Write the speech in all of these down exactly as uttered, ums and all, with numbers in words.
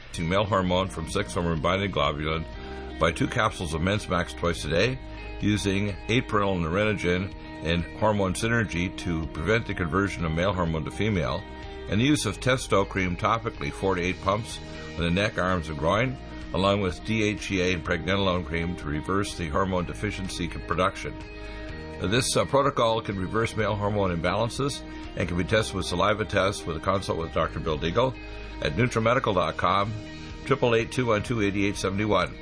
Male hormone from sex hormone binding globulin by two capsules of Men's Max twice a day, using eight parental Nerenogen and hormone synergy to prevent the conversion of male hormone to female, and the use of Testo cream topically, four to eight pumps on the neck, arms, and groin, along with D H E A and pregnenolone cream to reverse the hormone deficiency production. This uh, protocol can reverse male hormone imbalances and can be tested with saliva tests with a consult with Doctor Bill Deagle at NutriMedical dot com, eight eight eight, two one two, eight eight seven one.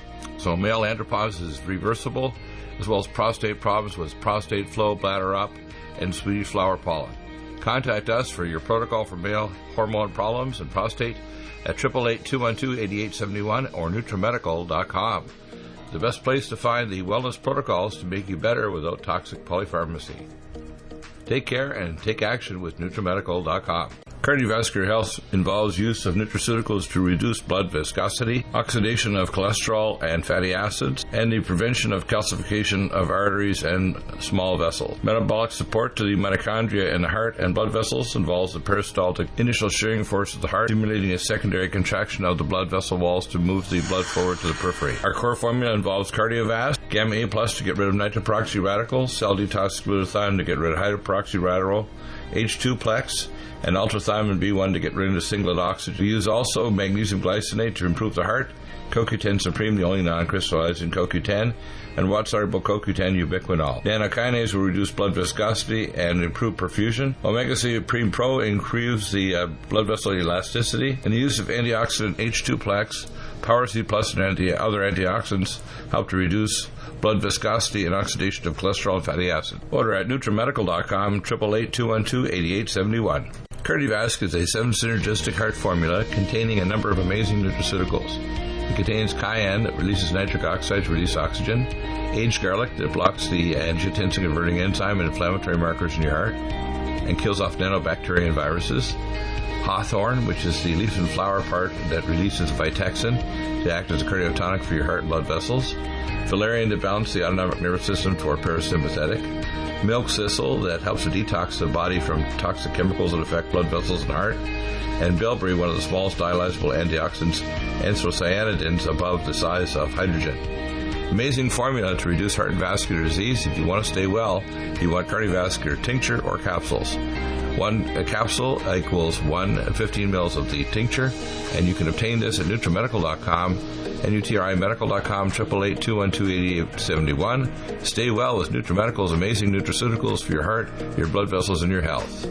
So male andropause is reversible, as well as prostate problems with prostate flow, bladder up, and Swedish flower pollen. Contact us for your protocol for male hormone problems and prostate at eight eight eight, two one two, eight eight seven one or NutriMedical dot com. The best place to find the wellness protocols to make you better without toxic polypharmacy. Take care and take action with NutriMedical dot com. Cardiovascular health involves use of nutraceuticals to reduce blood viscosity, oxidation of cholesterol and fatty acids, and the prevention of calcification of arteries and small vessels. Metabolic support to the mitochondria in the heart and blood vessels involves the peristaltic initial shearing force of the heart, stimulating a secondary contraction of the blood vessel walls to move the blood forward to the periphery. Our core formula involves Cardiovasc, Gamma A plus to get rid of nitroperoxy radicals, cell detox glutathione to get rid of hydroperoxy radical, H two plex, and ultrathiamine B one to get rid of singlet oxygen. We use also magnesium glycinate to improve the heart, C O Q ten Supreme, the only non-crystallizing C O Q ten, and water-soluble C O Q ten ubiquinol. Nanokinase will reduce blood viscosity and improve perfusion. Omega three Supreme Pro improves the uh, blood vessel elasticity, and the use of antioxidant H two plex, Power C Plus, and anti- other antioxidants help to reduce blood viscosity and oxidation of cholesterol and fatty acid. Order at NutriMedical dot com, eight eight eight, two one two, eight eight seven one. Cardiovasc is a seven-synergistic heart formula containing a number of amazing nutraceuticals. It contains cayenne that releases nitric oxide to release oxygen, aged garlic that blocks the angiotensin-converting enzyme and inflammatory markers in your heart and kills off nanobacteria and viruses, hawthorn, which is the leaf and flower part that releases Vitexin to act as a cardiotonic for your heart and blood vessels, valerian to balance the autonomic nervous system for parasympathetic, milk thistle that helps to detox the body from toxic chemicals that affect blood vessels and heart, and bilberry, one of the smallest dialyzable antioxidants, anthocyanidins above the size of hydrogen. Amazing formula to reduce heart and vascular disease. If you want to stay well, you want cardiovascular tincture or capsules. One a capsule equals one fifteen mils of the tincture, and you can obtain this at NutriMedical dot com, N U T R I Medical dot com, eight eight eight, two one two, eight eight seven one. Stay well with NutriMedical's amazing nutraceuticals for your heart, your blood vessels, and your health.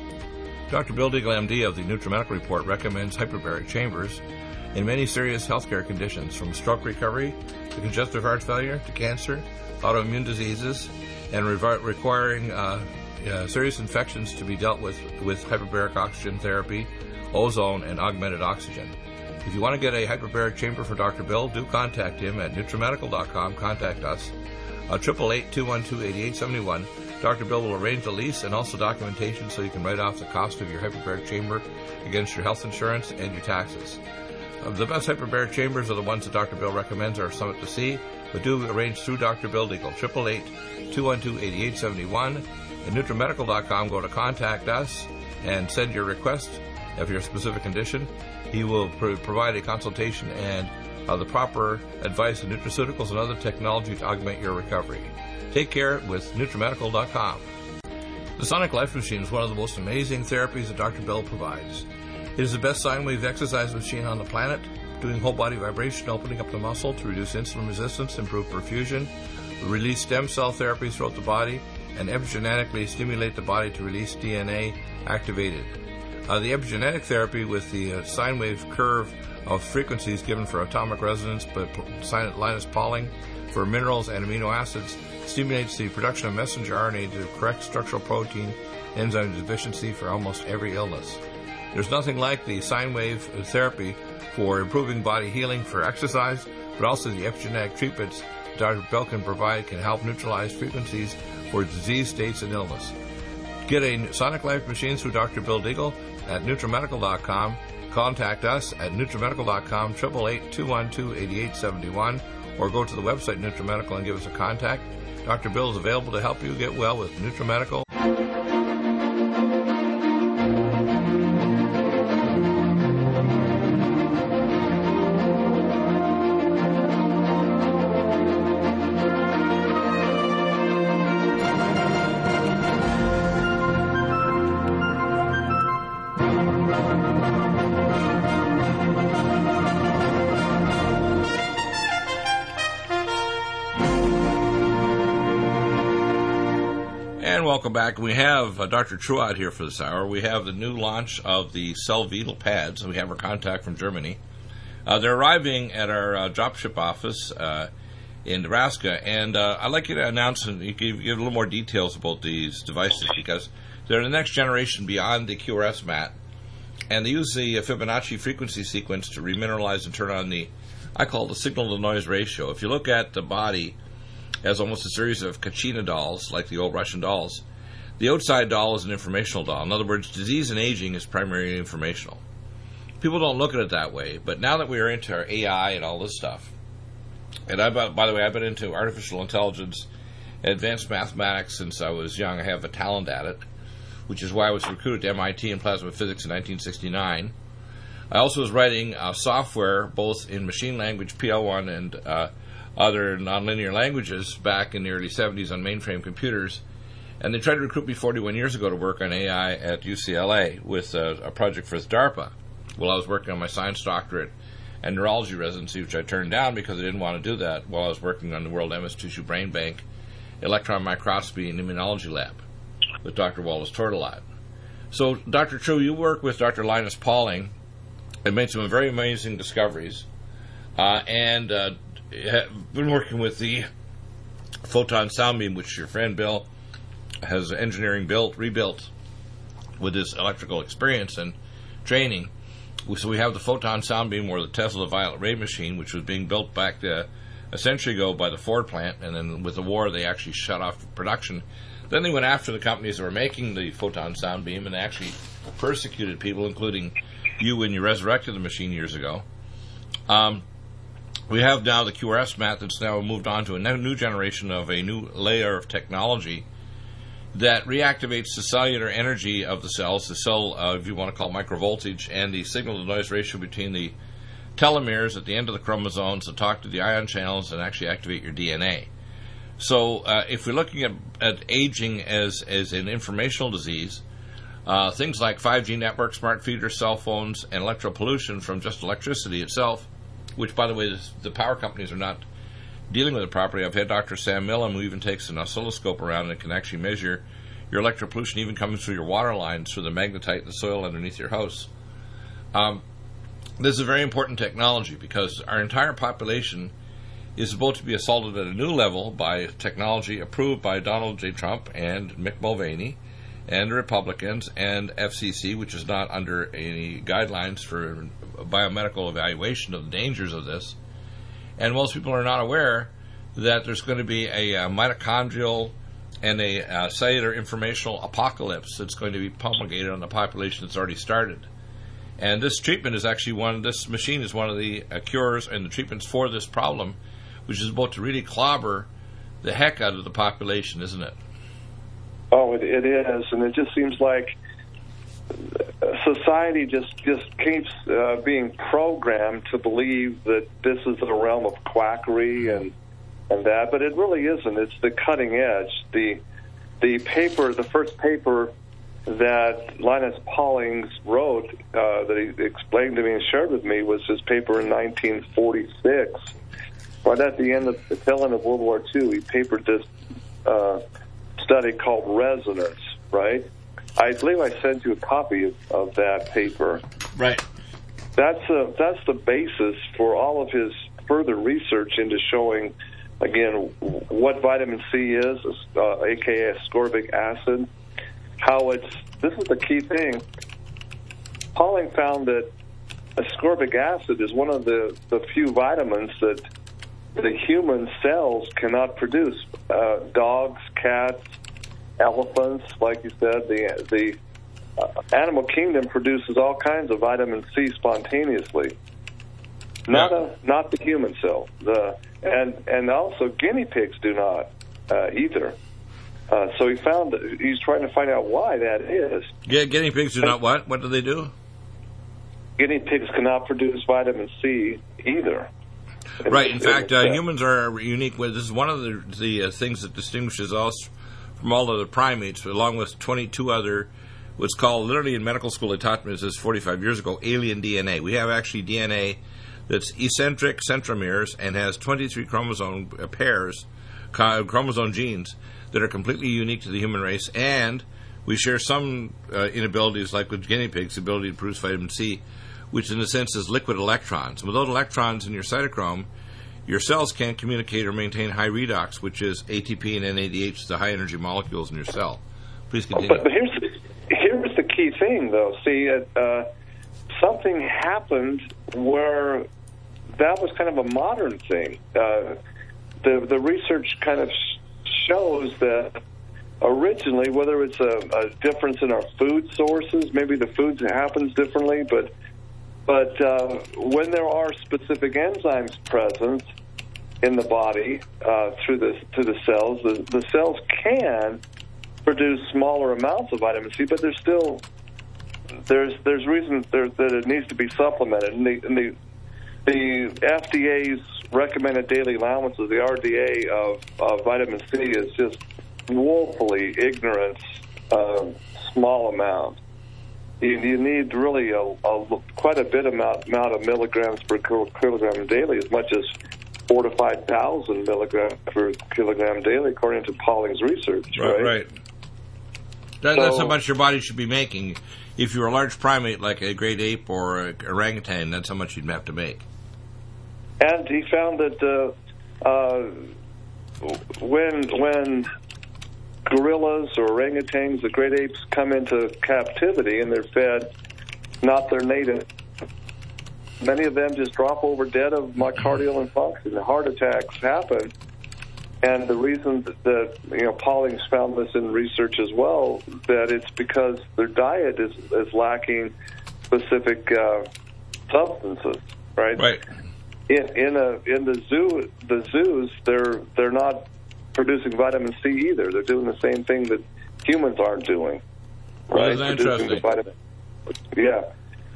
Doctor Bill Deagle, M D of the NutriMedical Report, recommends hyperbaric chambers in many serious healthcare conditions, from stroke recovery to congestive heart failure to cancer, autoimmune diseases, and re- requiring uh, uh, serious infections to be dealt with with hyperbaric oxygen therapy, ozone, and augmented oxygen. If you want to get a hyperbaric chamber for Doctor Bill, do contact him at NutriMedical dot com. Contact us. Uh, eight eight eight, two one two, eight eight seven one. Doctor Bill will arrange the lease and also documentation so you can write off the cost of your hyperbaric chamber against your health insurance and your taxes. Uh, the best hyperbaric chambers are the ones that Doctor Bill recommends are Summit to See, but do arrange through Doctor Bill Deagle. eight eight eight, two one two, eight eight seven one. At NutriMedical dot com, go to Contact Us and send your request of your specific condition. He will pro- provide a consultation and uh, the proper advice of nutraceuticals and other technology to augment your recovery. Take care with NutriMedical dot com. The Sonic Life Machine is one of the most amazing therapies that Doctor Bill provides. It is the best sine wave exercise machine on the planet, doing whole body vibration, opening up the muscle to reduce insulin resistance, improve perfusion, release stem cell therapies throughout the body, and epigenetically stimulate the body to release D N A activated. Uh, the epigenetic therapy with the uh, sine wave curve of frequencies given for atomic resonance, but Linus Pauling for minerals and amino acids stimulates the production of messenger R N A to correct structural protein enzyme deficiency for almost every illness. There's nothing like the sine wave therapy for improving body healing for exercise, but also the epigenetic treatments Doctor Bill can provide can help neutralize frequencies for disease states and illness. Get a Sonic Life machine through Doctor Bill Deagle at NutriMedical dot com. Contact us at NutriMedical dot com, eight eight eight, two one two, eight eight seven one, or go to the website NutriMedical and give us a contact. Doctor Bill is available to help you get well with NutriMedical. welcome back. We have uh, Doctor Truot here for this hour. We have the new launch of the Cellvital pads. We have our contact from Germany. Uh, they're arriving at our uh, dropship office uh, in Nebraska, and uh, I'd like you to announce and give, give a little more details about these devices, because they're the next generation beyond the Q R S mat, and they use the Fibonacci frequency sequence to remineralize and turn on the, I call it the signal-to-noise ratio. If you look at the body as almost a series of Kachina dolls, like the old Russian dolls, the outside doll is an informational doll. In other words, disease and aging is primarily informational. People don't look at it that way, but now that we are into our A I and all this stuff, and I, by the way, I've been into artificial intelligence and advanced mathematics since I was young. I have a talent at it, which is why I was recruited to M I T in plasma physics in nineteen sixty-nine. I also was writing uh, software, both in machine language, P L one, and uh, other nonlinear languages back in the early seventies on mainframe computers. And they tried to recruit me forty-one years ago to work on A I at U C L A with uh, a project for DARPA. While I was working on my science doctorate and neurology residency, which I turned down because I didn't want to do that while I was working on the World M S Tissue Brain Bank, Electron Microscopy, and Immunology Lab with Doctor Wallace Tortolot. So, Doctor True, you work with Doctor Linus Pauling and made some very amazing discoveries, uh, and uh, have been working with the photon sound beam, which your friend Bill has engineering built, rebuilt with his electrical experience and training. So we have the photon sound beam, or the Tesla violet ray machine, which was being built back uh, a century ago by the Ford plant, and then with the war they actually shut off production. Then they went after the companies that were making the photon sound beam, and they actually persecuted people, including you when you resurrected the machine years ago. Um, we have now the Q R S mat that's now moved on to a new generation of a new layer of technology that reactivates the cellular energy of the cells, the cell, uh, if you want to call it microvoltage, and the signal-to-noise ratio between the telomeres at the end of the chromosomes that talk to the ion channels and actually activate your D N A. So uh, if we're looking at, at aging as, as an informational disease, uh, things like five G networks, smart feeders, cell phones, and electropollution from just electricity itself, which, by the way, this, the power companies are not dealing with it properly. I've had Doctor Sam Millam, who even takes an oscilloscope around and can actually measure your electropollution even coming through your water lines, through the magnetite in the soil underneath your house. Um, this is a very important technology because our entire population is about to be assaulted at a new level by technology approved by Donald J. Trump and Mick Mulvaney and the Republicans and F C C, which is not under any guidelines for biomedical evaluation of the dangers of this. And most people are not aware that there's going to be a, uh mitochondrial and a uh, cellular informational apocalypse that's going to be promulgated on the population that's already started. And this treatment is actually one, this machine is one of the uh, cures and the treatments for this problem, which is about to really clobber the heck out of the population, isn't it? Oh, it, it is, and it just seems like society just just keeps uh, being programmed to believe that this is a realm of quackery and and that, but it really isn't. It's the cutting edge. The the paper, the first paper that Linus Pauling wrote, uh, that he explained to me and shared with me, was his paper in nineteen forty-six. Right at the end of the tail end of World War Two, he papered this uh, study called resonance. Right. I believe I sent you a copy of, of that paper. Right. That's a, that's the basis for all of his further research into showing, again, what vitamin C is, uh, a k a ascorbic acid, how it's, this is the key thing. Pauling found that ascorbic acid is one of the, the few vitamins that the human cells cannot produce. Uh, dogs, cats, elephants, like you said, the the uh, animal kingdom produces all kinds of vitamin C spontaneously. Not yeah. a not the human cell. The and and also guinea pigs do not uh, either. Uh, so he found that he's trying to find out why that is. Yeah, guinea pigs do not what? What do they do? Guinea pigs cannot produce vitamin C either. Right. In fact, uh, humans are unique. With this is one of the the uh, things that distinguishes us from all other primates, along with twenty-two other, what's called, literally in medical school, they taught me this forty-five years ago, alien D N A. We have actually D N A that's eccentric centromeres and has twenty-three chromosome pairs, chromosome genes, that are completely unique to the human race, and we share some uh, inabilities, like with guinea pigs, the ability to produce vitamin C, which in a sense is liquid electrons. And without electrons in your cytochrome, your cells can't communicate or maintain high redox, which is A T P and N A D H, the high-energy molecules in your cell. Please continue. But, but here's, the, here's the key thing, though. See, uh, something happened where that was kind of a modern thing. Uh, the, the research kind of shows that originally, whether it's a, a difference in our food sources, maybe the food happens differently, but but uh, when there are specific enzymes present in the body uh, through the through the cells, the, the cells can produce smaller amounts of vitamin C, but there's still there's there's reason there, that it needs to be supplemented. And the, and the the F D A's recommended daily allowances, the R D A of, of vitamin C, is just woefully ignorant, uh, small amount. You, you need really a, a quite a bit amount amount of milligrams per kilogram daily, as much as four to five thousand milligrams per kilogram daily, according to Pauling's research. Right, right. right. That, so, that's how much your body should be making. If you're a large primate like a great ape or a orangutan, that's how much you'd have to make. And he found that uh, uh, when when gorillas or orangutans, the great apes, come into captivity and they're fed not their native, many of them just drop over dead of myocardial infarction. Heart attacks happen. And the reason that, that you know, Pauling's found this in research as well, that it's because their diet is, is lacking specific uh, substances, right? Right. In in a in the zoo, the zoos, they're they're not producing vitamin C either. They're doing the same thing that humans aren't doing, right? Well, interesting. The vitamin, yeah.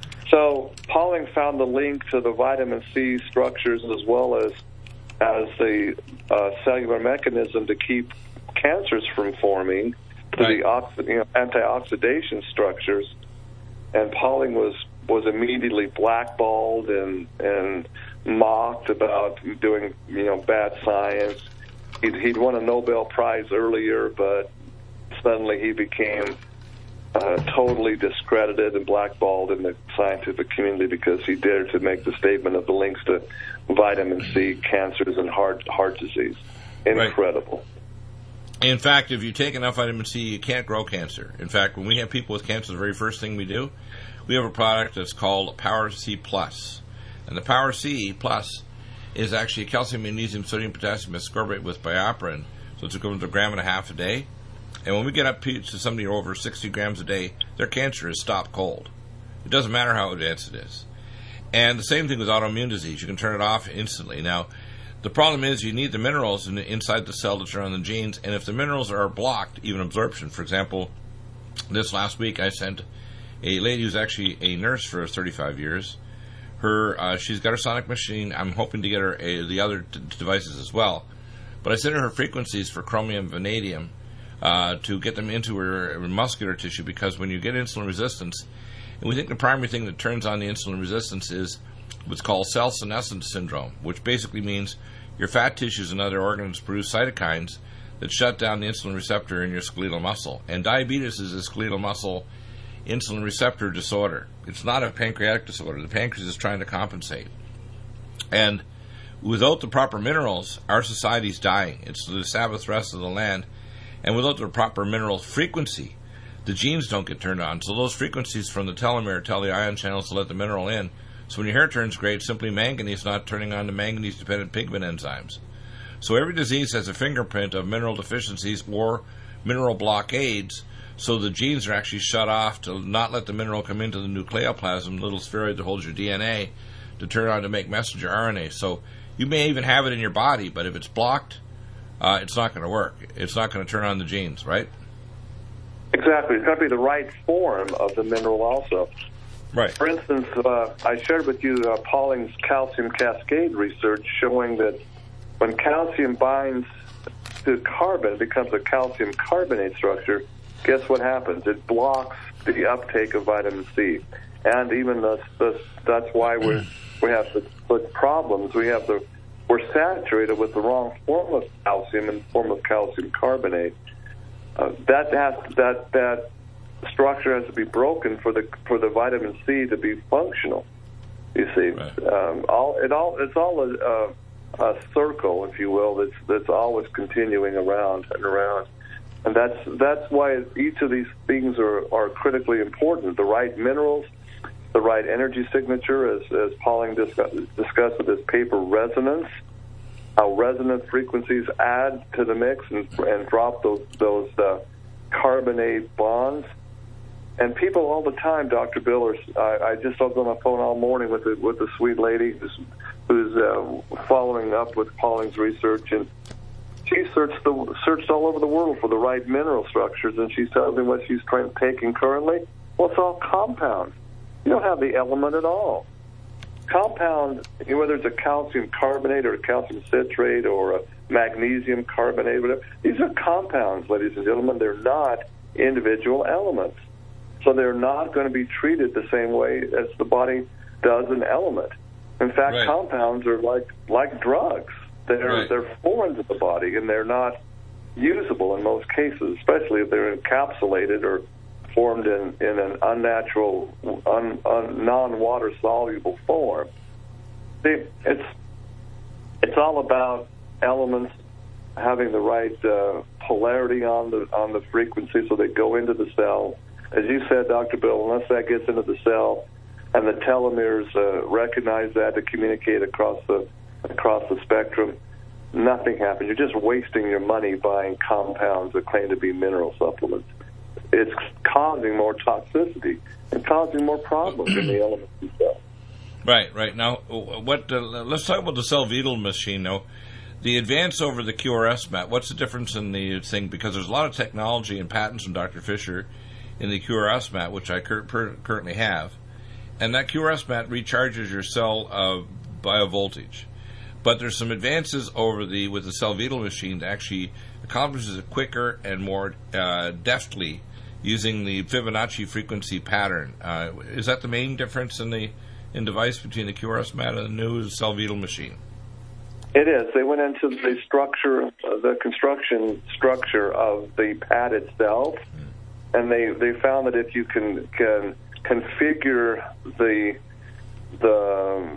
So Pauling found the link to the vitamin C structures as well as as the uh, cellular mechanism to keep cancers from forming, to right. the oxi- you know, antioxidation structures. And Pauling was was immediately blackballed and and mocked about doing, you know, bad science. He'd, he'd won a Nobel Prize earlier, but suddenly he became uh, totally discredited and blackballed in the scientific community because he dared to make the statement of the links to vitamin C, cancers, and heart heart disease. Incredible. Right. In fact, if you take enough vitamin C, you can't grow cancer. In fact, when we have people with cancer, the very first thing we do, we have a product that's called Power C Plus. And the Power C Plus is actually a calcium, magnesium, sodium, potassium ascorbate with bioperin. So it's equivalent to a gram and a half a day. And when we get up to somebody over sixty grams a day, their cancer is stopped cold. It doesn't matter how advanced it is. And the same thing with autoimmune disease. You can turn it off instantly. Now, the problem is you need the minerals in the, inside the cell to turn on the genes. And if the minerals are blocked, even absorption. For example, this last week I sent a lady who's actually a nurse for thirty-five years. Her, uh, she's got her sonic machine. I'm hoping to get her a, the other t- devices as well. But I sent her her frequencies for chromium, vanadium, uh, to get them into her, her muscular tissue, because when you get insulin resistance, and we think the primary thing that turns on the insulin resistance is what's called cell senescence syndrome, which basically means your fat tissues and other organs produce cytokines that shut down the insulin receptor in your skeletal muscle. And diabetes is a skeletal muscle insulin receptor disorder. It's not a pancreatic disorder. The pancreas is trying to compensate. And without the proper minerals, our society's dying. It's the Sabbath rest of the land. And without the proper mineral frequency, the genes don't get turned on. So those frequencies from the telomere tell the ion channels to let the mineral in. So when your hair turns gray, it's simply manganese not turning on the manganese-dependent pigment enzymes. So every disease has a fingerprint of mineral deficiencies or mineral blockades. So the genes are actually shut off to not let the mineral come into the nucleoplasm, the little spheroid that holds your D N A, to turn on to make messenger R N A. So you may even have it in your body, but if it's blocked, uh, it's not going to work. It's not going to turn on the genes, right? Exactly. It's got to be the right form of the mineral also. Right. For instance, uh, I shared with you uh, Pauling's calcium cascade research showing that when calcium binds to carbon, it becomes a calcium carbonate structure. Guess what happens? It blocks the uptake of vitamin C. And even the, the, that's why we we have the, the problems. We have the we're saturated with the wrong form of calcium in the form of calcium carbonate. Uh, that has that that structure has to be broken for the for the vitamin C to be functional. You see, right. um, all it all it's all a, a, a circle, if you will, that's that's always continuing around and around, and that's that's why each of these things are, are critically important. The right minerals, the right energy signature, as as Pauling discussed, discussed with his paper, resonance, how resonant frequencies add to the mix and, and drop those those uh, carbonate bonds. And people all the time, Doctor Bill, are, I, I just was on the phone all morning with a, with a sweet lady who's, who's uh, following up with Pauling's research, and she searched the searched all over the world for the right mineral structures, and she's telling me what she's trying, taking currently. Well, it's all compounds. You don't have the element at all. Compound, whether it's a calcium carbonate or a calcium citrate or a magnesium carbonate, whatever, these are compounds, ladies and gentlemen. They're not individual elements. So they're not going to be treated the same way as the body does an element. In fact, right. compounds are like like drugs. They're right. they're foreign to the body, and they're not usable in most cases, especially if they're encapsulated or formed in, in an unnatural, un, un, non-water soluble form. See, it's it's all about elements having the right uh, polarity on the on the frequency, so they go into the cell. As you said, Doctor Bill, unless that gets into the cell and the telomeres uh, recognize that to communicate across the across the spectrum, nothing happens. You're just wasting your money buying compounds that claim to be mineral supplements. It's causing more toxicity and causing more problems in the elements themselves. Right, right. Now, what? Uh, let's talk about the Cellvital machine, though. The advance over the Q R S mat, what's the difference in the thing? Because there's a lot of technology and patents from Doctor Fisher in the Q R S mat, which I cur- per- currently have. And that Q R S mat recharges your cell uh, biovoltage. But there's some advances over the with the Cellvital machine that actually accomplishes it quicker and more uh, deftly using the Fibonacci frequency pattern. Uh, is that the main difference in the in device between the Q R S mat and the new Cellvital machine? It is. They went into the structure, uh, the construction structure of the pad itself. Mm. And they, they found that if you can can configure the the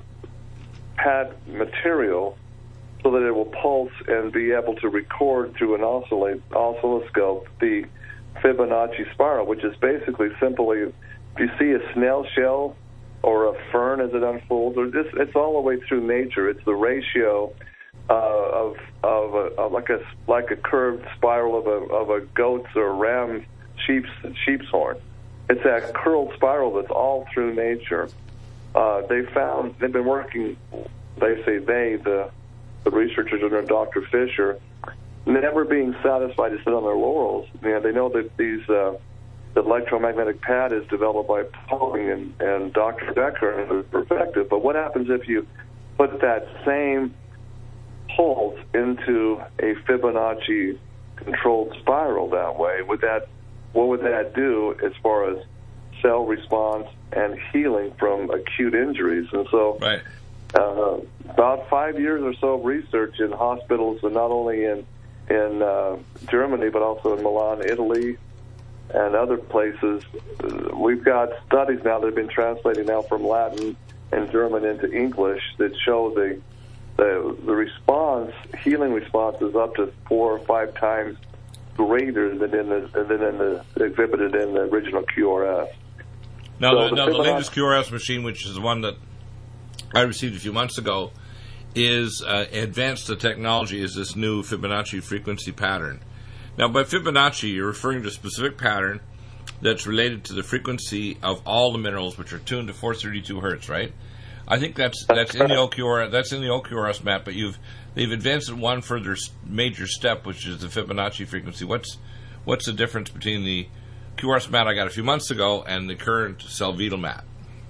pad material so that it will pulse and be able to record through an oscilloscope the Fibonacci spiral, which is basically simply, if you see a snail shell or a fern as it unfolds, or just, it's all the way through nature. It's the ratio uh, of of, a, of like a like a curved spiral of a of a goat's or ram's sheep's sheep's horn. It's that curled spiral that's all through nature. Uh, they found they've been working. They say they the the researchers under Doctor Fisher, never being satisfied to sit on their laurels. You know, they know that these uh, the electromagnetic pad is developed by Pauling and, and Doctor Becker and is perfected. But what happens if you put that same pulse into a Fibonacci controlled spiral that way? Would that What would that do as far as cell response and healing from acute injuries? And so right. uh, about five years or so of research in hospitals, and not only in, in uh, Germany, but also in Milan, Italy, and other places. We've got studies now that have been translated now from Latin and German into English that show the, the, the response, healing response is up to four or five times greater than in the than in the exhibited in the original Q R S. Now, so the, the, now the latest Q R S machine, which is the one that I received a few months ago, is uh, advanced the technology is this new Fibonacci frequency pattern. Now, by Fibonacci, you're referring to a specific pattern that's related to the frequency of all the minerals, which are tuned to four thirty-two hertz, right? I think that's that's in the O Q R that's in the O Q R S map, but you've they've advanced it one further major step, which is the Fibonacci frequency. What's what's the difference between the Q R S mat I got a few months ago and the current Cellvital mat?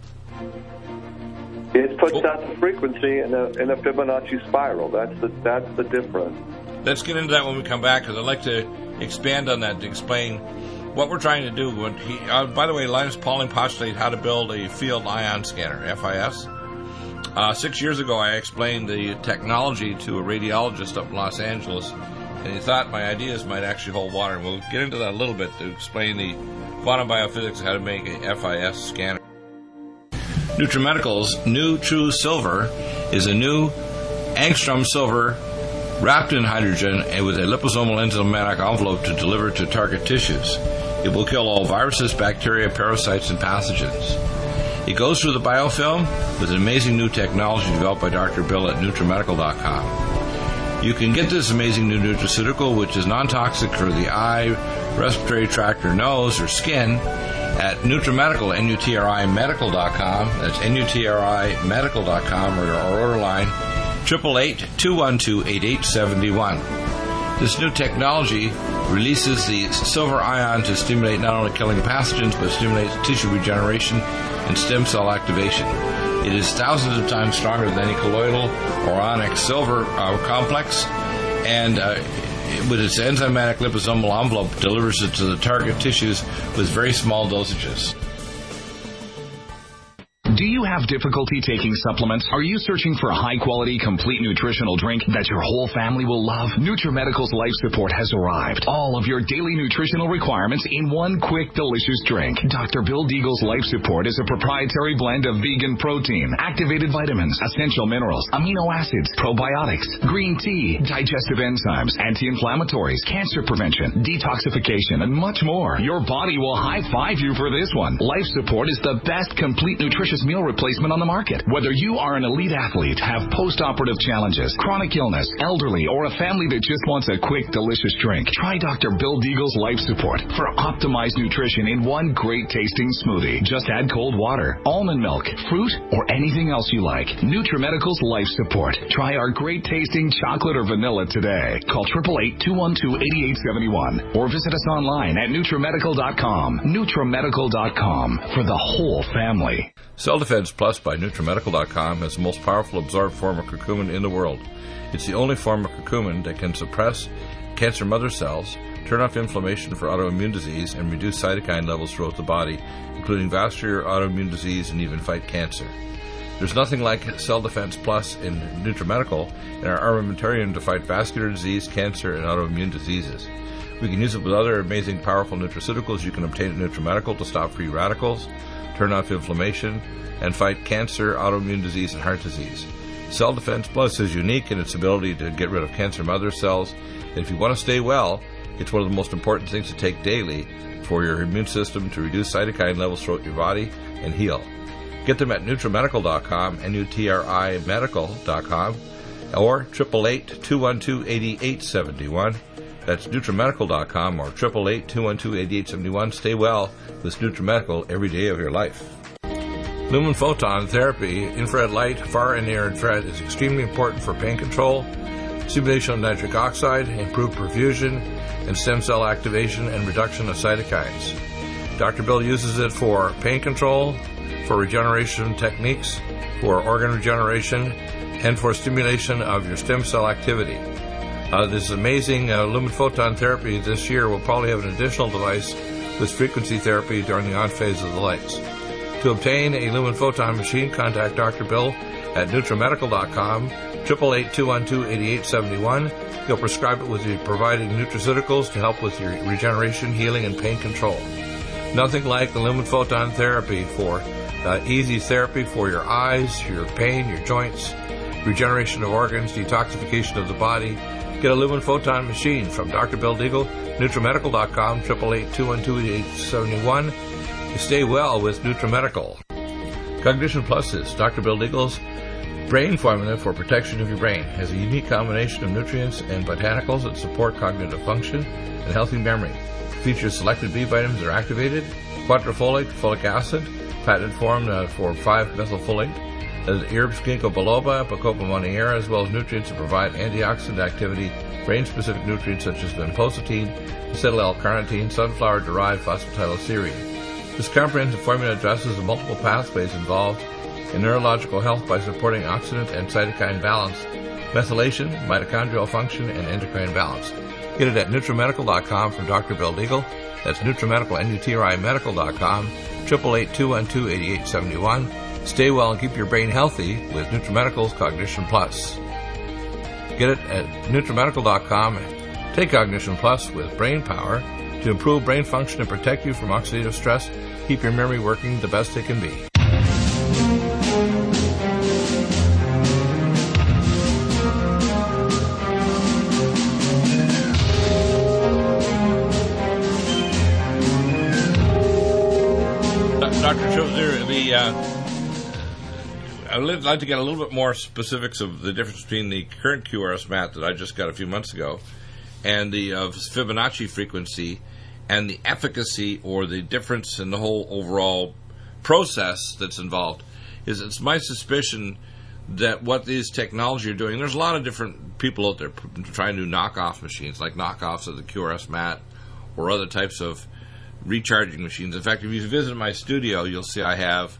It puts oh. out the frequency in a in a Fibonacci spiral. That's the that's the difference. Let's get into that when we come back, because I'd like to expand on that to explain what we're trying to do. When he, uh, by the way, Linus Pauling postulated how to build a field ion scanner, F I S. Uh, six years ago, I explained the technology to a radiologist up in Los Angeles, and he thought my ideas might actually hold water. And we'll get into that a little bit to explain the quantum biophysics of how to make a F I S scanner. NutriMedical's new True Silver is a new angstrom silver wrapped in hydrogen and with a liposomal enzymatic envelope to deliver to target tissues. It will kill all viruses, bacteria, parasites, and pathogens. It goes through the biofilm with an amazing new technology developed by Doctor Bill at NutriMedical dot com. You can get this amazing new nutraceutical, which is non-toxic for the eye, respiratory tract, or nose, or skin, at NutriMedical, N U T R I Medical dot com. That's N U T R I Medical dot com, or our order line, eight eight eight, two one two, eight eight seven one. This new technology releases the silver ion to stimulate not only killing pathogens, but stimulates tissue regeneration and stem cell activation. It is thousands of times stronger than any colloidal or ionic silver uh, complex, and uh, with its enzymatic liposomal envelope, delivers it to the target tissues with very small dosages. Do you have difficulty taking supplements? Are you searching for a high-quality, complete nutritional drink that your whole family will love? NutriMedical's Life Support has arrived. All of your daily nutritional requirements in one quick, delicious drink. Doctor Bill Deagle's Life Support is a proprietary blend of vegan protein, activated vitamins, essential minerals, amino acids, probiotics, green tea, digestive enzymes, anti-inflammatories, cancer prevention, detoxification, and much more. Your body will high-five you for this one. Life Support is the best complete nutritious meal replacement on the market. Whether you are an elite athlete, have post-operative challenges, chronic illness, elderly, or a family that just wants a quick, delicious drink, try Doctor Bill Deagle's Life Support for optimized nutrition in one great-tasting smoothie. Just add cold water, almond milk, fruit, or anything else you like. NutriMedical's Life Support. Try our great-tasting chocolate or vanilla today. Call eight eight eight, two one two, eight eight seven one or visit us online at NutriMedical dot com. NutriMedical dot com for the whole family. Cell Defense Plus by NutriMedical dot com has the most powerful absorbed form of curcumin in the world. It's the only form of curcumin that can suppress cancer mother cells, turn off inflammation for autoimmune disease, and reduce cytokine levels throughout the body, including vascular autoimmune disease and even fight cancer. There's nothing like Cell Defense Plus in NutriMedical and our armamentarium to fight vascular disease, cancer, and autoimmune diseases. We can use it with other amazing, powerful nutraceuticals you can obtain at NutriMedical to stop free radicals, turn off inflammation, and fight cancer, autoimmune disease, and heart disease. Cell Defense Plus is unique in its ability to get rid of cancer mother cells. And if you want to stay well, it's one of the most important things to take daily for your immune system to reduce cytokine levels throughout your body and heal. Get them at NutriMedical dot com, N U T R I Medical dot com, or eight eight eight, two one two, eight eight seven one. That's NutriMedical dot com or eight eight eight, two one two, eight eight seven one. Stay well with NutriMedical every day of your life. Lumen photon therapy, infrared light, far and near infrared, is extremely important for pain control, stimulation of nitric oxide, improved perfusion, and stem cell activation and reduction of cytokines. Doctor Bill uses it for pain control, for regeneration techniques, for organ regeneration, and for stimulation of your stem cell activity. Uh, this amazing uh, lumen photon therapy this year will probably have an additional device with frequency therapy during the on phase of the lights. To obtain a lumen photon machine, contact Doctor Bill at NutriMedical dot com, eight eight eight, two one two, eight eight seven one. He'll prescribe it with the provided nutraceuticals to help with your regeneration, healing, and pain control. Nothing like the lumen photon therapy for uh, easy therapy for your eyes, your pain, your joints, regeneration of organs, detoxification of the body. Get a lumen photon machine from Doctor Bill Deagle, NutriMedical dot com, eight eight eight, two one two, eight eight seven one. Stay well with NutriMedical. Cognition Plus is Doctor Bill Deagle's brain formula for protection of your brain. It has a unique combination of nutrients and botanicals that support cognitive function and healthy memory. It features selected B vitamins that are activated, quadrifolate, folic acid, patented form uh, for five methylfolate, uh, herbs ginkgo biloba, bacopa monnieri, as well as nutrients that provide antioxidant activity, brain-specific nutrients such as vinpocetine, acetyl-L-carnitine, sunflower-derived phosphatidylserine. This comprehensive formula addresses the multiple pathways involved in neurological health by supporting oxidant and cytokine balance, methylation, mitochondrial function, and endocrine balance. Get it at NutriMedical dot com from Doctor Bill Deagle. That's NutriMedical, N U T R I Medical dot com, eight eight eight, two one two, eight eight seven one. Stay well and keep your brain healthy with NutriMedical's Cognition Plus. Get it at NutriMedical dot com. Take Cognition Plus with brain power to improve brain function and protect you from oxidative stress. Keep your memory working the best it can be. Doctor Chozier, the uh, I'd like to get a little bit more specifics of the difference between the current Q R S mat that I just got a few months ago and the uh, Fibonacci frequency and the efficacy or the difference in the whole overall process that's involved. Is it's my suspicion that what these technology are doing, there's a lot of different people out there trying to do knockoff machines, like knockoffs of the Q R S mat or other types of recharging machines. In fact, if you visit my studio, you'll see I have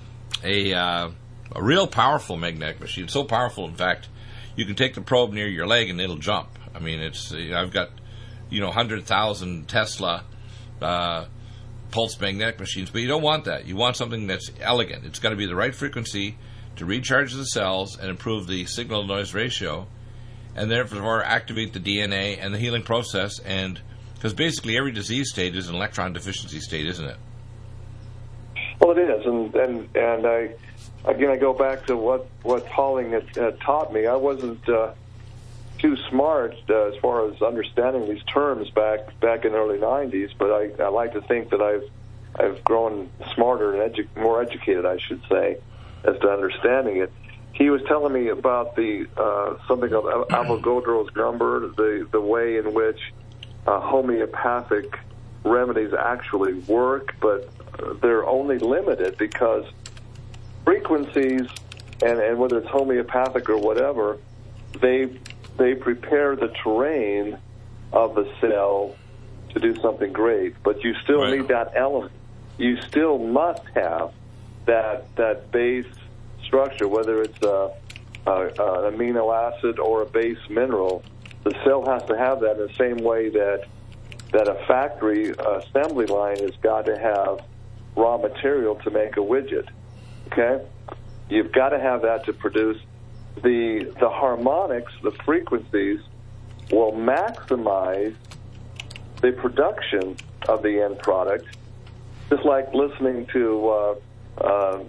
a uh, a real powerful magnetic machine. So powerful, in fact, you can take the probe near your leg and it'll jump. I mean, it's I've got you know one hundred thousand Tesla uh, pulse magnetic machines, but you don't want that. You want something that's elegant. It's got to be the right frequency to recharge the cells and improve the signal-to-noise ratio, and therefore activate the D N A and the healing process. And because basically every disease state is an electron deficiency state, isn't it? Well, it is, and and and I again I go back to what what Pauling had, had taught me. I wasn't uh, too smart uh, as far as understanding these terms back back in the early nineties, but I, I like to think that I've I've grown smarter and edu- more educated, I should say, as to understanding it. He was telling me about the uh, something called Avogadro's number, the the way in which uh, homeopathic remedies actually work, but they're only limited because frequencies, and, and whether it's homeopathic or whatever, they they prepare the terrain of the cell to do something great. But you still right. need that element. You still must have that that base structure, whether it's a, a, an amino acid or a base mineral. The cell has to have that in the same way that that a factory assembly line has got to have raw material to make a widget. Okay? You've got to have that to produce the the harmonics, the frequencies will maximize the production of the end product. Just like listening to uh, uh,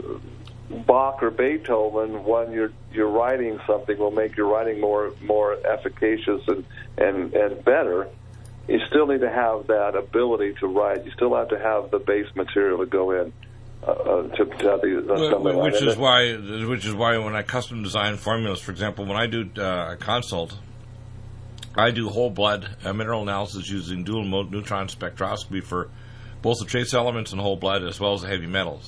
Bach or Beethoven, when you're you're writing something will make your writing more more efficacious and, and, and better. You still need to have that ability to write. You still have to have the base material to go in uh, to, to have the assembly line. Which is why, which is why when I custom design formulas, for example, when I do uh, a consult, I do whole blood uh, mineral analysis using dual mode neutron spectroscopy for both the trace elements in whole blood as well as the heavy metals.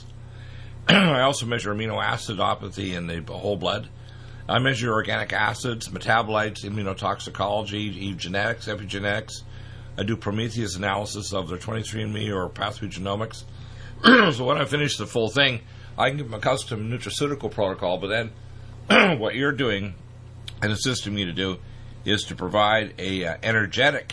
I also measure amino acidopathy in the whole blood. I measure organic acids, metabolites, immunotoxicology, genetics, epigenetics. I do Prometheus analysis of their twenty-three and me or pathogenomics. So when I finish the full thing, I can give them a custom nutraceutical protocol, but then what you're doing and assisting me to do is to provide a uh, energetic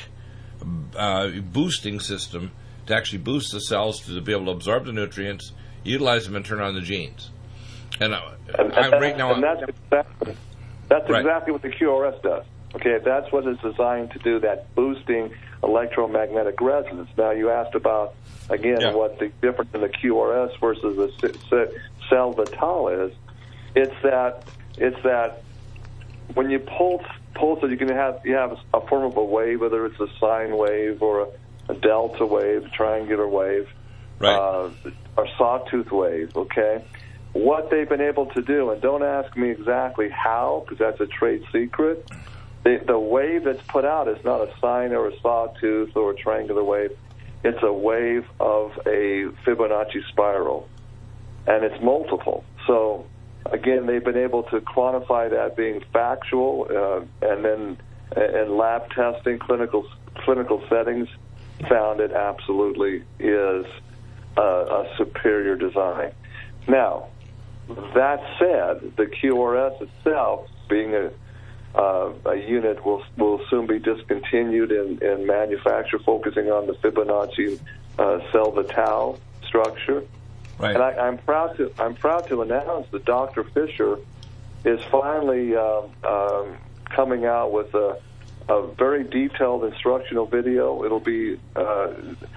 uh, boosting system to actually boost the cells to be able to absorb the nutrients, utilize them, and turn on the genes. And, uh, and, and, I'm right now, and that's exactly, that's right. exactly what the Q R S does. Okay, that's what it's designed to do, that boosting electromagnetic resonance. Now, you asked about, again, yeah. what the difference in the Q R S versus the cell vital is. It's that it's that when you pulse, pulse it, you can have you have a form of a wave, whether it's a sine wave or a, a delta wave, triangular wave, right. uh, or sawtooth wave, okay? What they've been able to do, and don't ask me exactly how, because that's a trade secret, the, the wave that's put out is not a sine or a sawtooth or a triangular wave. It's a wave of a Fibonacci spiral, and it's multiple. So, again, they've been able to quantify that being factual, uh, and then in lab testing, clinical clinical settings, found it absolutely is a, a superior design. Now, that said, the Q R S itself, being a uh, a unit, will will soon be discontinued in, in manufacture, focusing on the Fibonacci uh, cell vital structure. Right. And I, I'm proud to I'm proud to announce that Doctor Fisher is finally uh, um, coming out with a, a very detailed instructional video. It'll be uh,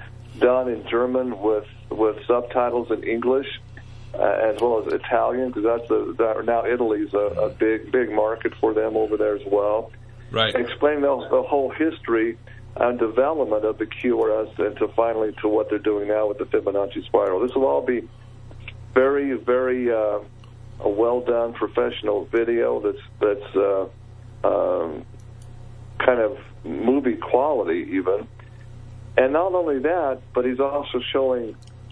done in German with with subtitles in English, uh, as well as Italian, because that's a, that, now Italy's a, a big big market for them over there as well. Right. Explain the, the whole history and development of the Q R S, and to finally to what they're doing now with the Fibonacci spiral. This will all be very, very uh, a well-done professional video that's that's uh, um, kind of movie quality even. And not only that, but he's also showing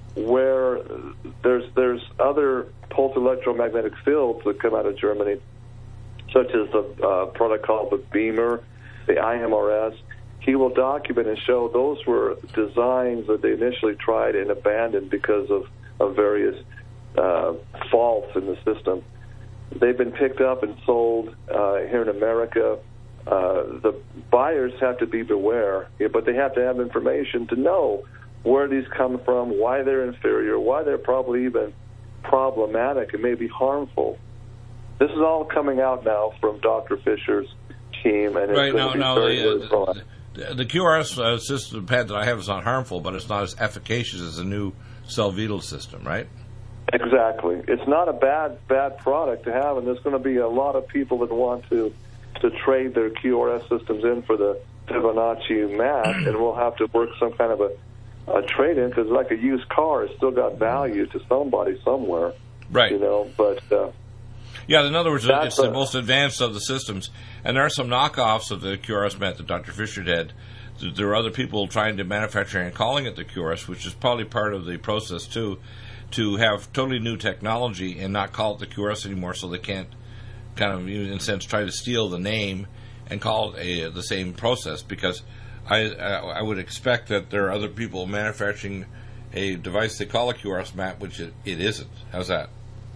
where there's there's other pulse electromagnetic fields that come out of Germany, such as the uh, product called the Beamer, the I M R S. He will document and show those were designs that they initially tried and abandoned because of, of various uh, faults in the system. They've been picked up and sold uh, here in America. Uh, the buyers have to be beware, but they have to have information to know where these come from, why they're inferior, why they're probably even problematic and maybe harmful. This is all coming out now from Doctor Fisher's team, and it's right going now, to be now very, the, very fun. the, the Q R S uh, system pad that I have is not harmful, but it's not as efficacious as the new Cellvital system, right? Exactly. It's not a bad bad product to have, and there's going to be a lot of people that want to to trade their Q R S systems in for the Fibonacci match, and we'll have to work some kind of a, a trade-in, because like a used car, it's still got value to somebody somewhere. Right. You know, but... Uh, yeah, in other words, That's it's the a, most advanced of the systems. And there are some knockoffs of the Q R S mat that Doctor Fisher did. There are other people trying to manufacture and calling it the Q R S, which is probably part of the process, too, to have totally new technology and not call it the Q R S anymore, so they can't kind of, in a sense, try to steal the name and call it a, the same process, because I, I would expect that there are other people manufacturing a device they call a Q R S mat, which it, it isn't. How's that?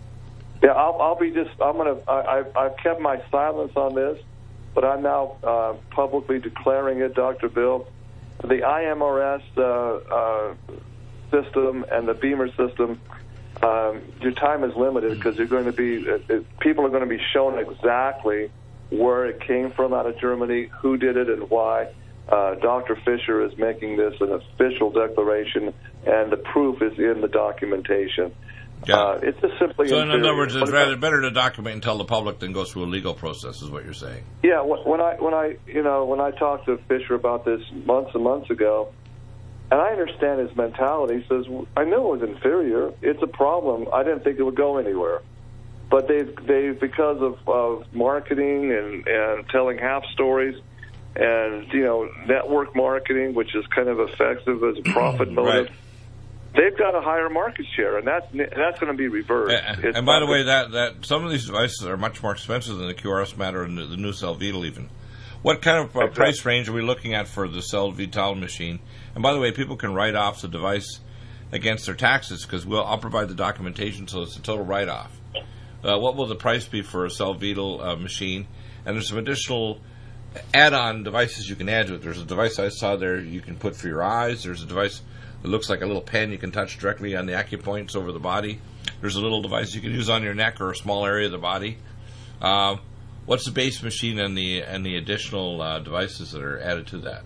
Yeah, I'll, I'll be just, I'm going to, I've, I've kept my silence on this, but I'm now uh, publicly declaring it, Doctor Bill. The I M R S uh, uh, system and the Beamer system, um, your time is limited, because you're going to be, it, it, people are going to be shown exactly where it came from out of Germany, who did it, and why. Uh, Doctor Fisher is making this an official declaration, and the proof is in the documentation. Yeah. Uh, it's just simply. So, in inferior. other words, it's rather better to document and tell the public than go through a legal process, is what you're saying. Yeah, when I when I you know when I talked to Fisher about this months and months ago, and I understand his mentality. He says, I knew it was inferior. It's a problem. I didn't think it would go anywhere. But they they because of, of marketing and, and telling half stories, and you know network marketing, which is kind of effective as a profit motive. Right. They've got a higher market share, and that's that's going to be reversed. And, and by the way, that, that some of these devices are much more expensive than the Q R S mat or the, the new Cellvital even. What kind of uh, exactly. price range are we looking at for the Cellvital machine? And by the way, people can write off the device against their taxes, because we'll, I'll provide the documentation, so it's a total write-off. Uh, what will the price be for a Cellvital uh, machine? And there's some additional add-on devices you can add to it. There's a device I saw there you can put for your eyes. There's a device that looks like a little pen you can touch directly on the acupoints over the body. There's a little device you can use on your neck or a small area of the body. Uh, what's the base machine and the and the additional uh, devices that are added to that?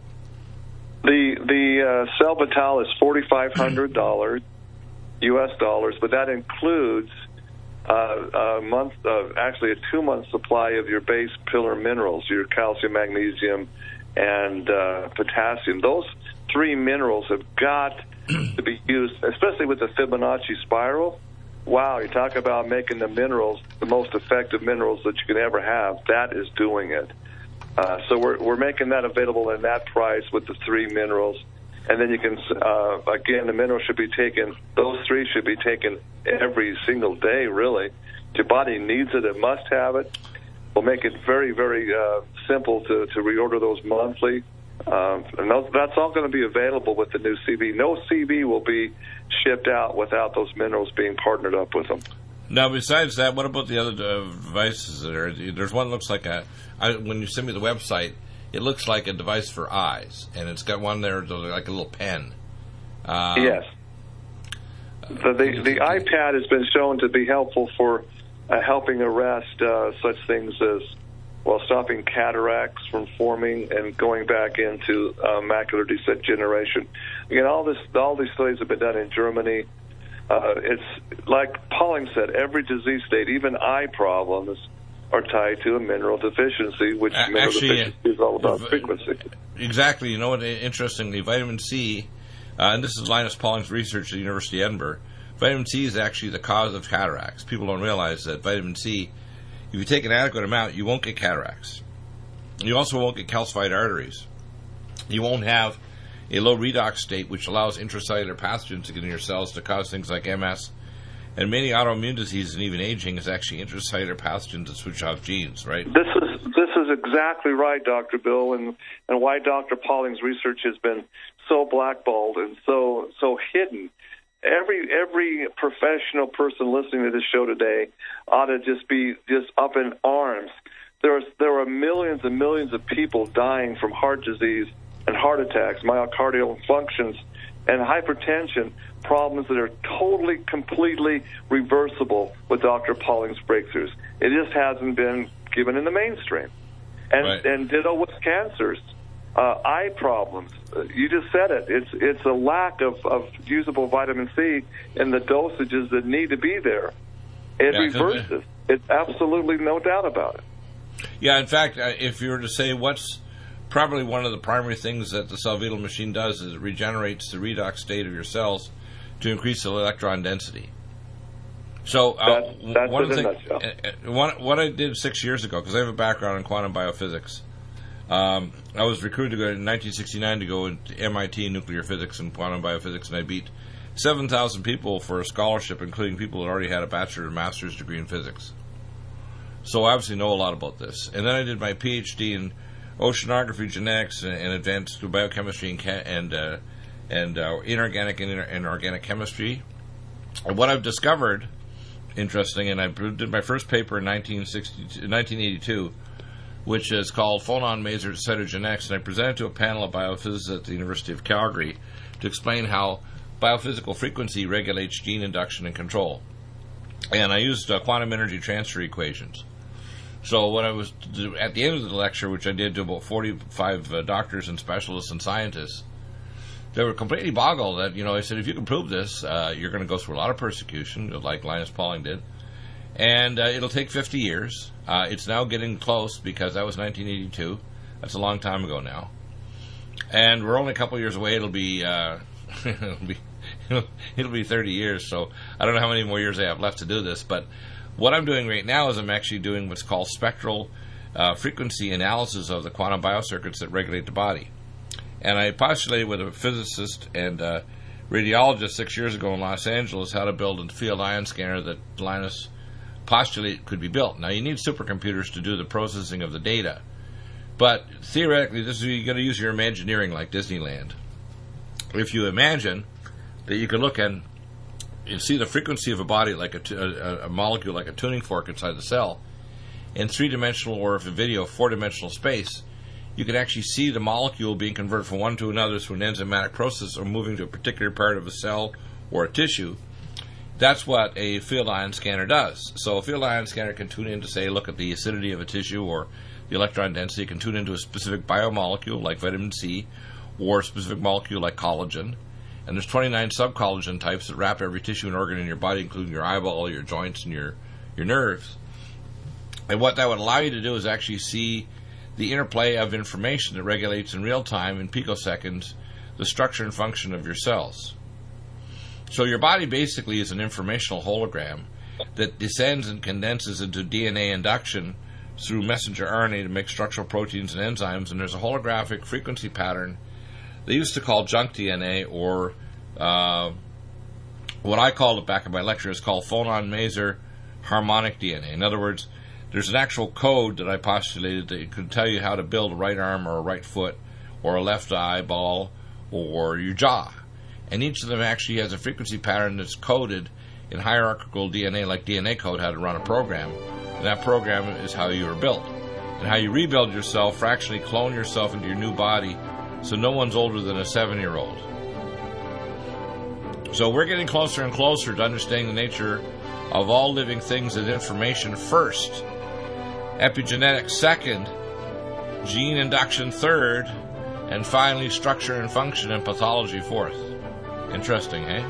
The the uh, Cellvital is forty-five hundred dollars U S dollars, but that includes uh, a month, uh, actually a two-month supply of your base pillar minerals, your calcium, magnesium, and uh, potassium. Those three minerals have got to be used, especially with the Fibonacci spiral. Wow, you talk about making the minerals the most effective minerals that you can ever have. That is doing it. Uh, so we're we're making that available in that price with the three minerals, and then you can uh, again the minerals should be taken. Those three should be taken every single day. Really, your body needs it; it must have it. We'll make it very very uh, simple to to reorder those monthly. Um, and those, that's all going to be available with the new C V. No C V will be shipped out without those minerals being partnered up with them. Now, besides that, what about the other uh, devices that are? There's one that looks like a. I, when you send me the website, it looks like a device for eyes, and it's got one there like a little pen. Um, yes. The, the, the iPad has been shown to be helpful for uh, helping arrest uh, such things as, well, stopping cataracts from forming and going back into uh, macular degeneration. Again, all this, all these studies have been done in Germany. Uh, it's like Pauling said, every disease state, even eye problems, are tied to a mineral deficiency, which uh, mineral actually, deficiency is all about uh, frequency. Exactly. You know what? Interestingly, vitamin C, uh, and this is Linus Pauling's research at the University of Edinburgh. Vitamin C is actually the cause of cataracts. People don't realize that vitamin C, if you take an adequate amount, you won't get cataracts. You also won't get calcified arteries. You won't have a low redox state, which allows intracellular pathogens to get in your cells to cause things like M S. And many autoimmune diseases and even aging is actually intracellular pathogens that switch off genes, right? This is this is exactly right, Doctor Bill, and, and why Doctor Pauling's research has been so blackballed and so so hidden. Every every professional person listening to this show today ought to just be just up in arms. There are, there are millions and millions of people dying from heart disease and heart attacks, myocardial functions, and hypertension, problems that are totally, completely reversible with Doctor Pauling's breakthroughs. It just hasn't been given in the mainstream. And, right. and ditto with cancers, uh, eye problems. Uh, you just said it. It's it's a lack of, of usable vitamin C in the dosages that need to be there. It yeah, reverses. It's absolutely no doubt about it. Yeah, in fact, uh, if you were to say what's probably one of the primary things that the Cellvital machine does is it regenerates the redox state of your cells to increase the electron density. So uh, that's, that's one of the things, uh, one, what I did six years ago, because I have a background in quantum biophysics, um, I was recruited to go in nineteen sixty-nine to go into M I T nuclear physics and quantum biophysics, and I beat seven thousand people for a scholarship, including people that already had a bachelor's and master's degree in physics. So I obviously know a lot about this. And then I did my PhD in oceanography, genetics, and, and advanced biochemistry and ca- and uh, and uh, inorganic and, inor- and organic chemistry. And what I've discovered, interesting, and I did my first paper in nineteen eighty-two, which is called Phonon Maser Cytogenetics, and I presented to a panel of biophysicists at the University of Calgary to explain how biophysical frequency regulates gene induction and control. And I used uh, quantum energy transfer equations. So what I was at the end of the lecture, which I did to about forty-five uh, doctors and specialists and scientists, they were completely boggled that, you know, I said, if you can prove this, uh, you're going to go through a lot of persecution, like Linus Pauling did, and uh, it'll take fifty years. Uh, it's now getting close because that was nineteen eighty-two. That's a long time ago now. And we're only a couple years away. It'll be, uh, it'll be, it'll be thirty years, so I don't know how many more years I have left to do this, but what I'm doing right now is I'm actually doing what's called spectral uh, frequency analysis of the quantum biocircuits that regulate the body. And I postulated with a physicist and uh, radiologist six years ago in Los Angeles how to build a field ion scanner that Linus postulated could be built. Now, you need supercomputers to do the processing of the data. But theoretically, this is you're going to use your Imagineering like Disneyland. If you imagine that you could look and you see the frequency of a body like a, t- a, a molecule like a tuning fork inside the cell in three-dimensional, or if a video, four-dimensional space, you can actually see the molecule being converted from one to another through an enzymatic process or moving to a particular part of a cell or a tissue. That's what a field ion scanner does. So a field ion scanner can tune in to, say, look at the acidity of a tissue or the electron density. It can tune into a specific biomolecule like vitamin C or a specific molecule like collagen. And there's twenty-nine subcollagen types that wrap every tissue and organ in your body, including your eyeball, your joints, and your, your nerves. And what that would allow you to do is actually see the interplay of information that regulates in real time, in picoseconds, the structure and function of your cells. So your body basically is an informational hologram that descends and condenses into D N A induction through messenger R N A to make structural proteins and enzymes, and there's a holographic frequency pattern they used to call junk D N A, or uh, what I called it back in my lecture is called phonon maser harmonic D N A. In other words, there's an actual code that I postulated that could tell you how to build a right arm or a right foot or a left eyeball or your jaw. And each of them actually has a frequency pattern that's coded in hierarchical D N A, like D N A code, how to run a program. And that program is how you were built. And how you rebuild yourself, fractionally clone yourself into your new body, so no one's older than a seven-year-old. So we're getting closer and closer to understanding the nature of all living things as information first, epigenetics second, gene induction third, and finally structure and function and pathology fourth. Interesting, eh?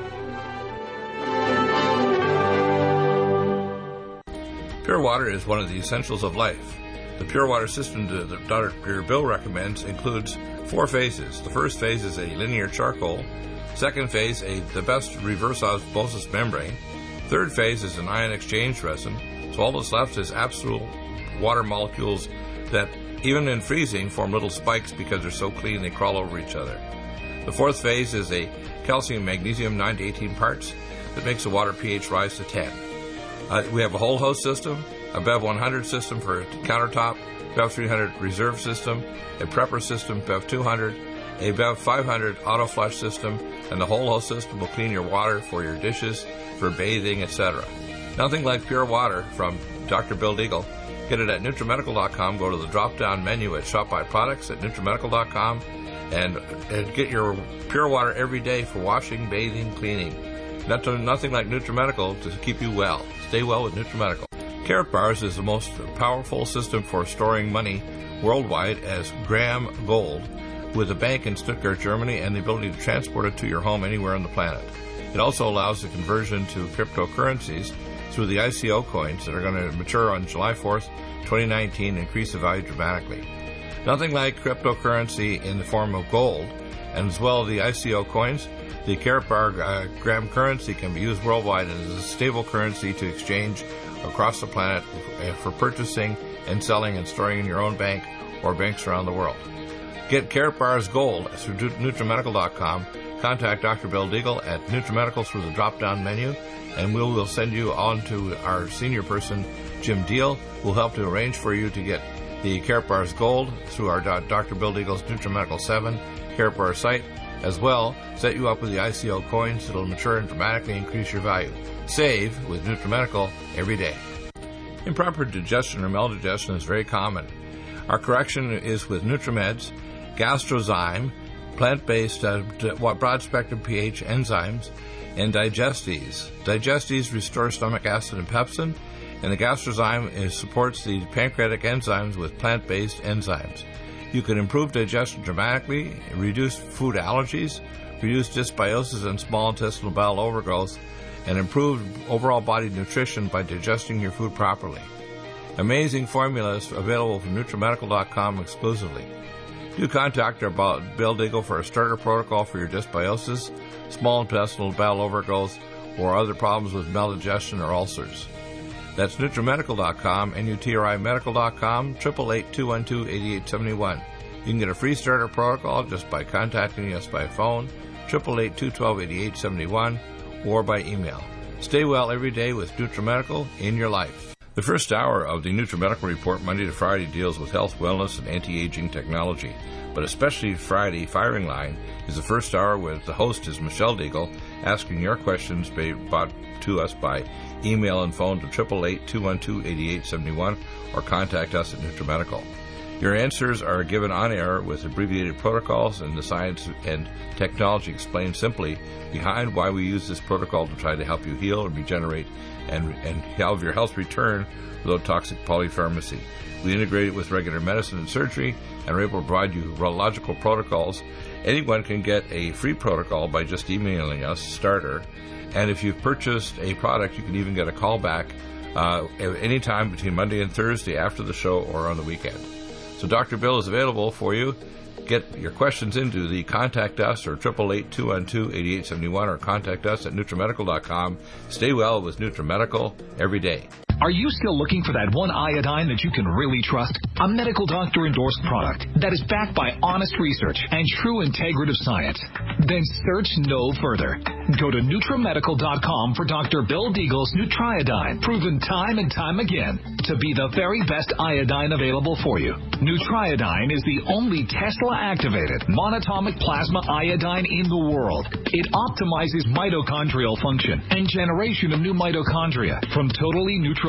Pure water is one of the essentials of life. The pure water system that Doctor Bill recommends includes four phases. The first phase is a linear charcoal. Second phase, a, the best reverse osmosis membrane. Third phase is an ion exchange resin. So all that's left is absolute water molecules that, even in freezing, form little spikes because they're so clean they crawl over each other. The fourth phase is a calcium magnesium nine to eighteen parts that makes the water pH rise to ten. Uh, we have a whole host system, a B E V one hundred system for a countertop, B E V three hundred reserve system, a prepper system, B E V two hundred, a B E V five hundred auto flush system, and the whole host system will clean your water for your dishes, for bathing, et cetera. Nothing like pure water from Doctor Bill Deagle. Get it at NutriMedical dot com. Go to the drop-down menu at Shop by Products at NutriMedical dot com and, and get your pure water every day for washing, bathing, cleaning. Not to, nothing like NutriMedical to keep you well. Stay well with NutriMedical. Carrot Bars is the most powerful system for storing money worldwide as Graham Gold, with a bank in Stuttgart, Germany, and the ability to transport it to your home anywhere on the planet. It also allows the conversion to cryptocurrencies through the I C O coins that are going to mature on July fourth, twenty nineteen, and increase the value dramatically. Nothing like cryptocurrency in the form of gold, and as well the I C O coins. The Carrot Bar uh, Graham currency can be used worldwide and is a stable currency to exchange across the planet for purchasing and selling and storing in your own bank or banks around the world. Get Carrot Bars Gold through NutriMedical dot com. Contact Doctor Bill Deagle at NutriMedical through the drop-down menu, and we'll, we'll send you on to our senior person, Jim Deal, who will help to arrange for you to get the Carrot Bars Gold through our Doctor Bill Deagle's NutriMedical seven Carrot Bar site. As well, set you up with the I C O coins that will mature and dramatically increase your value. Save with NutriMedical every day. Improper digestion or maldigestion is very common. Our correction is with NutriMeds, Gastrozyme, plant-based uh, broad-spectrum pH enzymes, and Digestes. Digestes restore stomach acid and pepsin, and the Gastrozyme is, supports the pancreatic enzymes with plant-based enzymes. You can improve digestion dramatically, reduce food allergies, reduce dysbiosis and small intestinal bowel overgrowth, and improve overall body nutrition by digesting your food properly. Amazing formulas available from NutriMedical dot com exclusively. Do contact our Bill Deagle for a starter protocol for your dysbiosis, small intestinal bowel overgrowth, or other problems with maldigestion or ulcers. That's NutriMedical dot com, N U T R I Medical dot com, eight eight eight, two one two, eight eight seven one. You can get a free starter protocol just by contacting us by phone, eight eight eight, two one two, eight eight seven one, or by email. Stay well every day with NutriMedical in your life. The first hour of the NutriMedical Report Monday to Friday deals with health, wellness, and anti-aging technology. But especially Friday Firing Line is the first hour with the host is Michelle Deagle, asking your questions brought to us by email and phone to eight eight eight, two one two, eight eight seven one or contact us at NutriMedical. Your answers are given on air with abbreviated protocols and the science and technology explained simply behind why we use this protocol to try to help you heal and regenerate and, and have your health return without toxic polypharmacy. We integrate it with regular medicine and surgery and are able to provide you logical protocols. Anyone can get a free protocol by just emailing us, starter. And if you've purchased a product, you can even get a call back uh, at any time between Monday and Thursday after the show or on the weekend. So Doctor Bill is available for you. Get your questions into the Contact Us or eight eight eight, two one two, eight eight seven one or contact us at NutriMedical dot com. Stay well with NutriMedical every day. Are you still looking for that one iodine that you can really trust? A medical doctor endorsed product that is backed by honest research and true integrative science? Then search no further. Go to NutriMedical dot com for Doctor Bill Deagle's Nutriodine, proven time and time again to be the very best iodine available for you. Nutriodine is the only Tesla-activated monatomic plasma iodine in the world. It optimizes mitochondrial function and generation of new mitochondria from totally neutral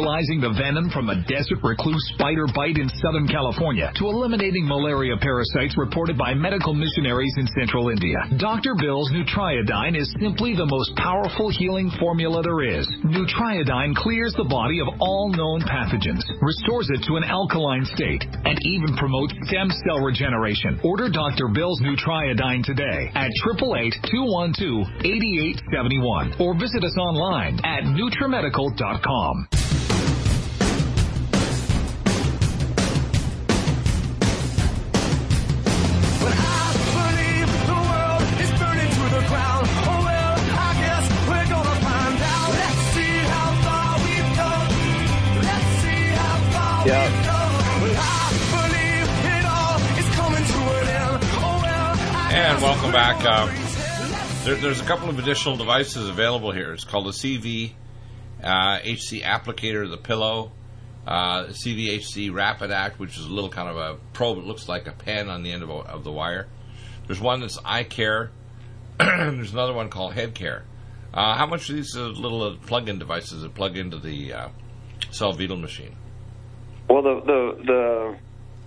neutralizing the venom from a desert recluse spider bite in Southern California to eliminating malaria parasites reported by medical missionaries in central India. Doctor Bill's Nutriodine is simply the most powerful healing formula there is. Nutriodine clears the body of all known pathogens, restores it to an alkaline state, and even promotes stem cell regeneration. Order Doctor Bill's Nutriodine today at eight eight eight, two one two, eight eight seven one or visit us online at nutrimedical dot com. Yeah. And welcome back. Uh, there, there's a couple of additional devices available here. It's called the C V uh, H C applicator, the pillow, uh, C V H C Rapid Act, which is a little kind of a probe. It looks like a pen on the end of, a, of the wire. There's one that's Eye Care. There's another one called Head Care. Uh, how much are these uh, little uh, plug-in devices that plug into the uh, Cellvital machine? Well, the the the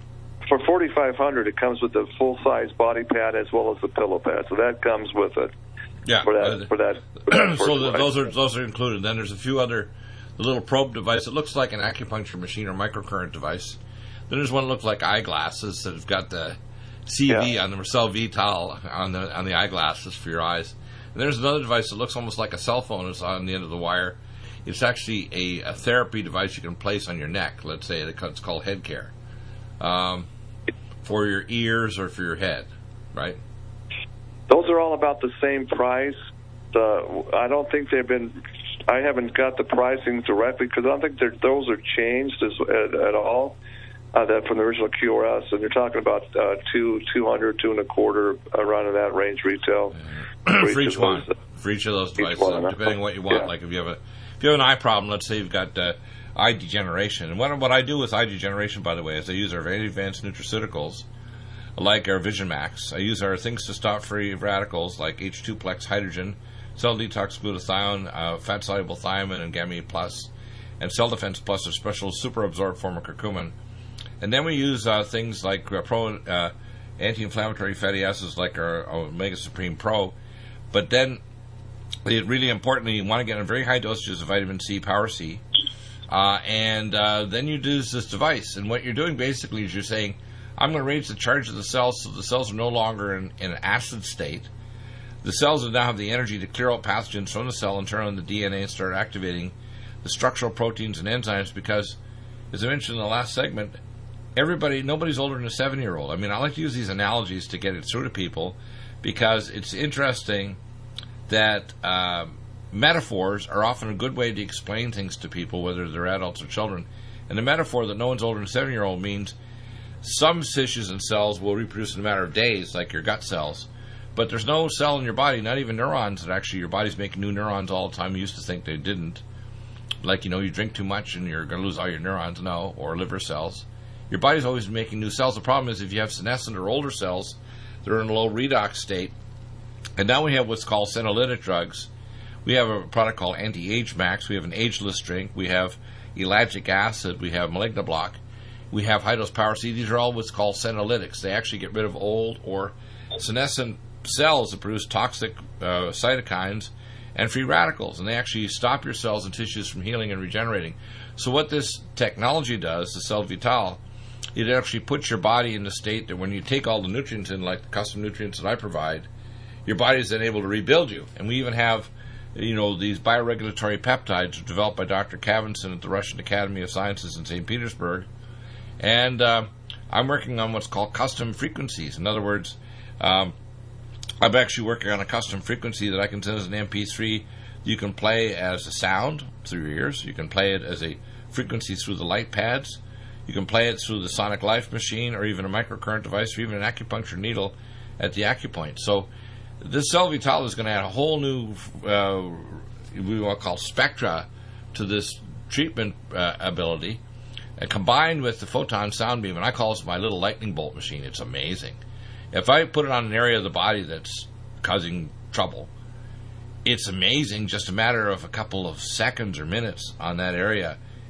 for forty-five hundred, it comes with the full-size body pad as well as the pillow pad. So that comes with it. Yeah. For that. Uh, for that, for that so the, those are those are included. Then there's a few other, the little probe device. It looks like an acupuncture machine or microcurrent device. Then there's one that looks like eyeglasses that have got the C V yeah. on the Cellvital on the on the eyeglasses for your eyes. And there's another device that looks almost like a cell phone. It's on the end of the wire. It's actually a, a therapy device you can place on your neck. Let's say it's called Head Care, um, for your ears or for your head, right? Those are all about the same price. The, I don't think they've been. I haven't got the pricing directly because I don't think those are changed as, at, at all. Uh, that from the original Q R S, and you're talking about uh, two, two hundred, two and a quarter, around in that range retail. Yeah. For, for each each one, those, for each of those devices, one, depending on what you want. Yeah. Like if you have a if you have an eye problem, let's say you've got uh, eye degeneration. And what what I do with eye degeneration, by the way, is I use our very advanced nutraceuticals, like our Vision Max. I use our things to stop free radicals like H two plex hydrogen, cell detox glutathione, uh, fat soluble thiamine, and Gamma Plus, and Cell Defense Plus, a special super absorbed form of curcumin. And then we use uh, things like uh, pro uh, anti-inflammatory fatty acids like our Omega Supreme Pro. But then, it really importantly, you want to get in very high dosages of vitamin C, Power C, uh, and uh, then you use this device. And what you're doing basically is you're saying, I'm going to raise the charge of the cells so the cells are no longer in, in an acid state. The cells will now have the energy to clear out pathogens from the cell and turn on the D N A and start activating the structural proteins and enzymes because, as I mentioned in the last segment, everybody, nobody's older than a seven-year-old. I mean, I like to use these analogies to get it through to people because it's interesting that uh, metaphors are often a good way to explain things to people, whether they're adults or children. And the metaphor that no one's older than a seven-year-old means some tissues and cells will reproduce in a matter of days, like your gut cells. But there's no cell in your body, not even neurons, that actually your body's making new neurons all the time. You used to think they didn't. Like, you know, you drink too much and you're going to lose all your neurons. No, or liver cells. Your body's always making new cells. The problem is if you have senescent or older cells, they're in a low redox state. And now we have what's called senolytic drugs. We have a product called Anti-Age Max. We have an ageless drink. We have elagic acid. We have Malignablock. We have high-dose Power C. These are all what's called senolytics. They actually get rid of old or senescent cells that produce toxic uh, cytokines and free radicals. And they actually stop your cells and tissues from healing and regenerating. So what this technology does, the Cellvital, it actually puts your body in the state that when you take all the nutrients in, like the custom nutrients that I provide, your body is then able to rebuild you. And we even have, you know, these bioregulatory peptides developed by Doctor Kavinson at the Russian Academy of Sciences in Saint Petersburg. And uh, I'm working on what's called custom frequencies. In other words, um, I'm actually working on a custom frequency that I can send as an M P three. You can play as a sound through your ears. You can play it as a frequency through the light pads. You can play it through the Sonic Life machine or even a microcurrent device or even an acupuncture needle at the acupoint. So this Cellvital is going to add a whole new, uh, we want to call spectra to this treatment uh, ability, uh, combined with the photon sound beam. And I call this my little lightning bolt machine. It's amazing. If I put it on an area of the body that's causing trouble, it's amazing, just a matter of a couple of seconds or minutes on that area,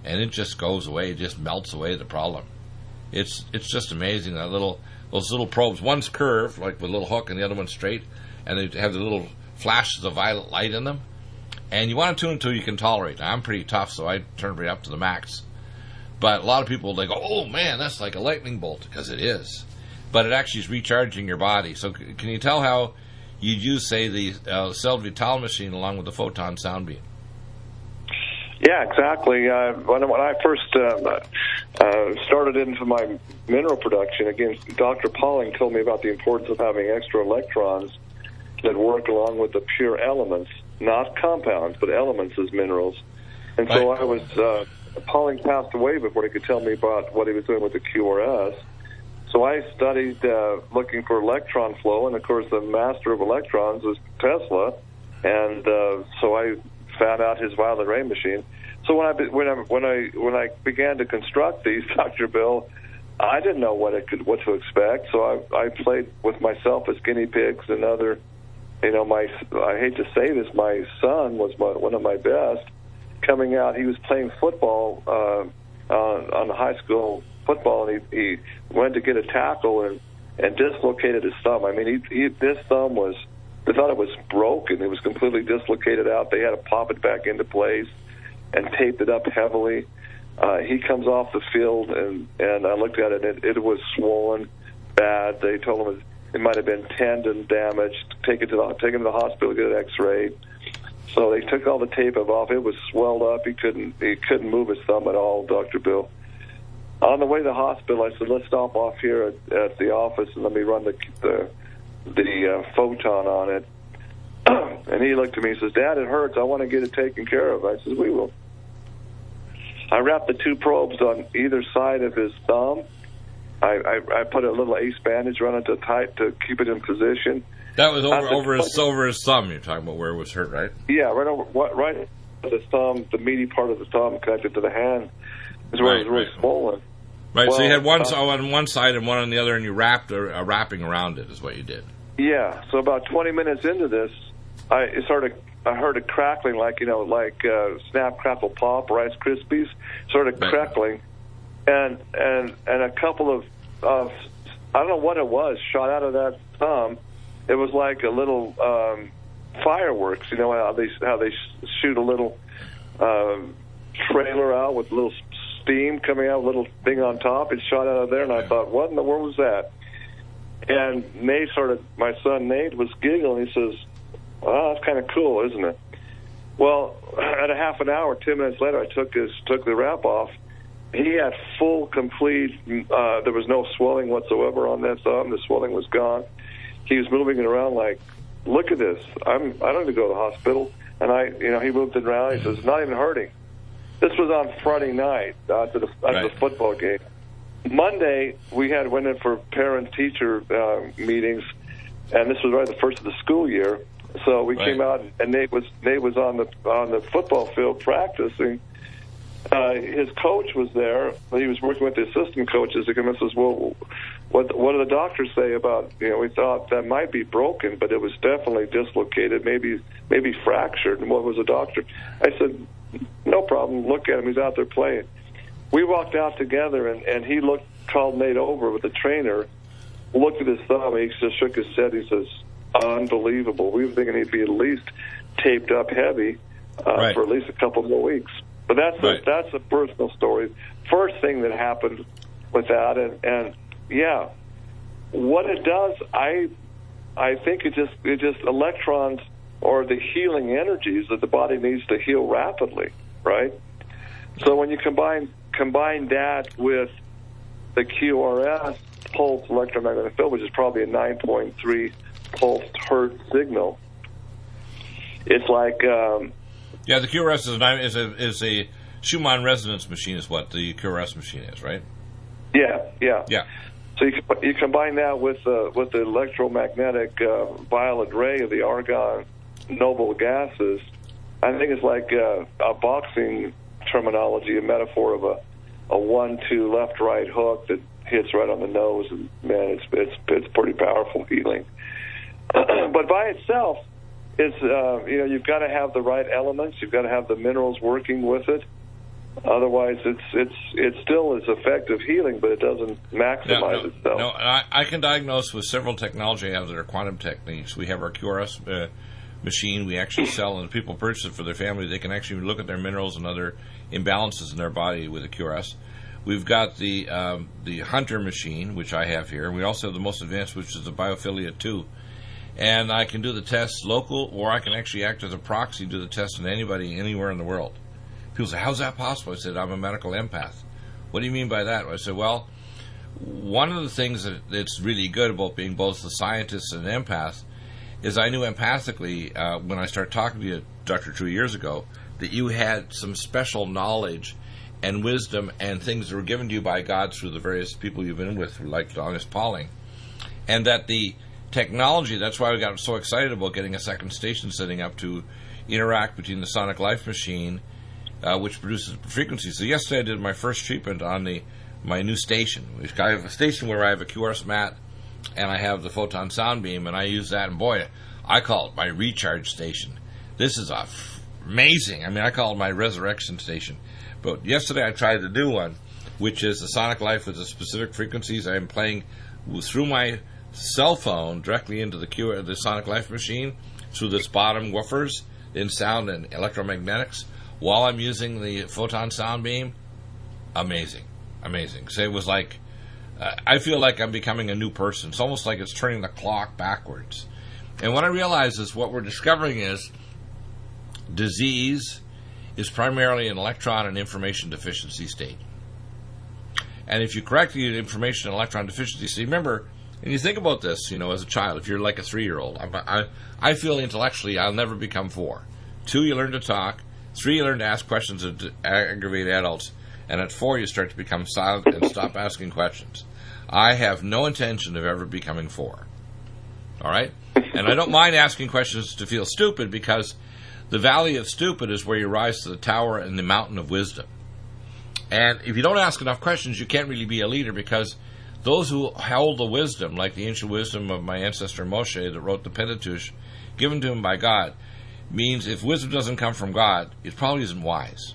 and it just goes away. It just melts away the problem. It's it's just amazing, that little those little probes. One's curved, like with a little hook, and the other one's straight, and they have the little flashes of violet light in them. And you want to tune until you can tolerate. Now, I'm pretty tough, so I turn right up to the max. But a lot of people, they go, oh, man, that's like a lightning bolt, because it is. But it actually is recharging your body. So c- can you tell how you use, say, the uh, Cell Vital machine along with the photon sound beam? Yeah, exactly. Uh, when, when I first uh, uh, started into my mineral production, again, Doctor Pauling told me about the importance of having extra electrons that work along with the pure elements, not compounds, but elements as minerals. And so right. I was... Uh, Pauling passed away before he could tell me about what he was doing with the Q R S. So I studied uh, looking for electron flow, and of course the master of electrons was Tesla, and uh, so I found out his violet ray machine. So when I when I when I when I began to construct these, Doctor Bill, I didn't know what it could what to expect. So I I played with myself as guinea pigs and other, you know, my I hate to say this, my son was my, one of my best. Coming out, he was playing football uh, on, on high school football, and he, he went to get a tackle and, and dislocated his thumb. I mean, he, he, this thumb was, they thought it was broken. It was completely dislocated out. They had to pop it back into place and taped it up heavily. Uh, he comes off the field, and, and I looked at it, and it, it was swollen bad. They told him it, it might have been tendon damaged. Take it to the, take him to the hospital, get an X-ray. So they took all the tape off. It was swelled up. He couldn't he couldn't move his thumb at all, Doctor Bill. On the way to the hospital, I said, let's stop off here at, at the office and let me run the the, the uh, photon on it. And he looked at me and says, Dad, it hurts. I want to get it taken care of. I said, we will. I wrapped the two probes on either side of his thumb. I, I, I put a little ace bandage around it to tight to keep it in position. That was over over his over his thumb. You're talking about where it was hurt, right? Yeah, right over what right the thumb, the meaty part of the thumb connected to the hand is where right, it was really right. swollen. Right. Well, so you had one uh, on one side and one on the other, and you wrapped a, a wrapping around it. Is what you did. Yeah. So about twenty minutes into this, I it started. I heard it crackling, like you know, like uh, Snap, Crackle, Pop, Rice Krispies, started right. crackling, and and and a couple of uh, I don't know what it was shot out of that thumb. It was like a little um, fireworks, you know how they how they shoot a little um, trailer out with a little steam coming out, a little thing on top. It shot out of there, and I thought, what in the world was that? And Nate started. My son Nate was giggling. He says, "Well, that's kind of cool, isn't it?" Well, at a half an hour, ten minutes later, I took his took the wrap off. He had full, complete. Uh, there was no swelling whatsoever on that thumb. The swelling was gone. He was moving it around like, look at this. I'm, I don't need to go to the hospital. And I, you know, he moved it around. He says, it's not even hurting. This was on Friday night after the, after right. the football game. Monday, we had went in for parent-teacher uh, meetings, and this was right at the first of the school year. So we right. came out, and Nate was Nate was on the on the football field practicing. Uh, his coach was there. He was working with the assistant coaches. He came and says, well, what, what do the doctors say about, you know, we thought that might be broken, but it was definitely dislocated, maybe maybe fractured. And what was the doctor? I said, no problem. Look at him. He's out there playing. We walked out together, and, and he looked, called Nate over with the trainer, looked at his thumb. He just shook his head. He says, unbelievable. We were thinking he'd be at least taped up heavy uh, right. for at least a couple more weeks. But that's a, right. that's a personal story. First thing that happened with that, and, and yeah, what it does, I I think it just it just electrons or the healing energies that the body needs to heal rapidly, right? So when you combine combine that with the Q R S pulse electromagnetic field, which is probably a nine point three pulsed hertz signal, it's like. Um, Yeah, the Q R S is a, is a is a Schumann resonance machine. Is what the Q R S machine is, right? Yeah, yeah, yeah. So you you combine that with uh, with the electromagnetic uh, violet ray of the argon noble gases. I think it's like uh, a boxing terminology, a metaphor of a a one-two left-right hook that hits right on the nose, and man, it's it's it's pretty powerful healing. But by itself. It's, uh, you know, you've got to have the right elements. You've got to have the minerals working with it. Otherwise, it's it's it's still is effective healing, but it doesn't maximize no, no, itself. No, I, I can diagnose with several technology I have that are quantum techniques. We have our Q R S uh, machine we actually sell, and people purchase it for their family. They can actually look at their minerals and other imbalances in their body with a Q R S. We've got the um, the Hunter machine, which I have here. We also have the most advanced, which is the Biophilia two. And I can do the tests local, or I can actually act as a proxy, do the test on anybody anywhere in the world. People say, how's that possible? I said, I'm a medical empath. What do you mean by that? I said, well, one of the things that, that's really good about being both a scientist and an empath is I knew empathically uh, when I started talking to you, Doctor two years ago, that you had some special knowledge and wisdom and things that were given to you by God through the various people you've been with, like August Pauling, and that the technology, that's why we got so excited about getting a second station setting up to interact between the Sonic Life machine, Uh, which produces frequencies. So yesterday I did my first treatment on the my new station. I have a station where I have a Q R S mat and I have the photon sound beam, and I use that, and boy, I call it my recharge station. This is a f- amazing. I mean, I call it my resurrection station. But yesterday I tried the new one, which is the Sonic Life with the specific frequencies. I'm playing through my cell phone directly into the Q- the Sonic Life machine through this bottom woofers in sound and electromagnetics, while I'm using the photon sound beam. Amazing. Amazing. So it was like, uh, I feel like I'm becoming a new person. It's almost like it's turning the clock backwards. And what I realize is what we're discovering is disease is primarily an electron and information deficiency state. And if you correct the information and electron deficiency state, remember, and you think about this, you know, as a child, if you're like a three-year-old, I, I, I feel intellectually I'll never become four. Two, you learn to talk. Three, you learn to ask questions that aggravate adults. And at four, you start to become silent and stop asking questions. I have no intention of ever becoming four. All right? And I don't mind asking questions to feel stupid, because the valley of stupid is where you rise to the tower and the mountain of wisdom. And if you don't ask enough questions, you can't really be a leader, because those who hold the wisdom, like the ancient wisdom of my ancestor Moshe that wrote the Pentateuch, given to him by God, means if wisdom doesn't come from God, it probably isn't wise.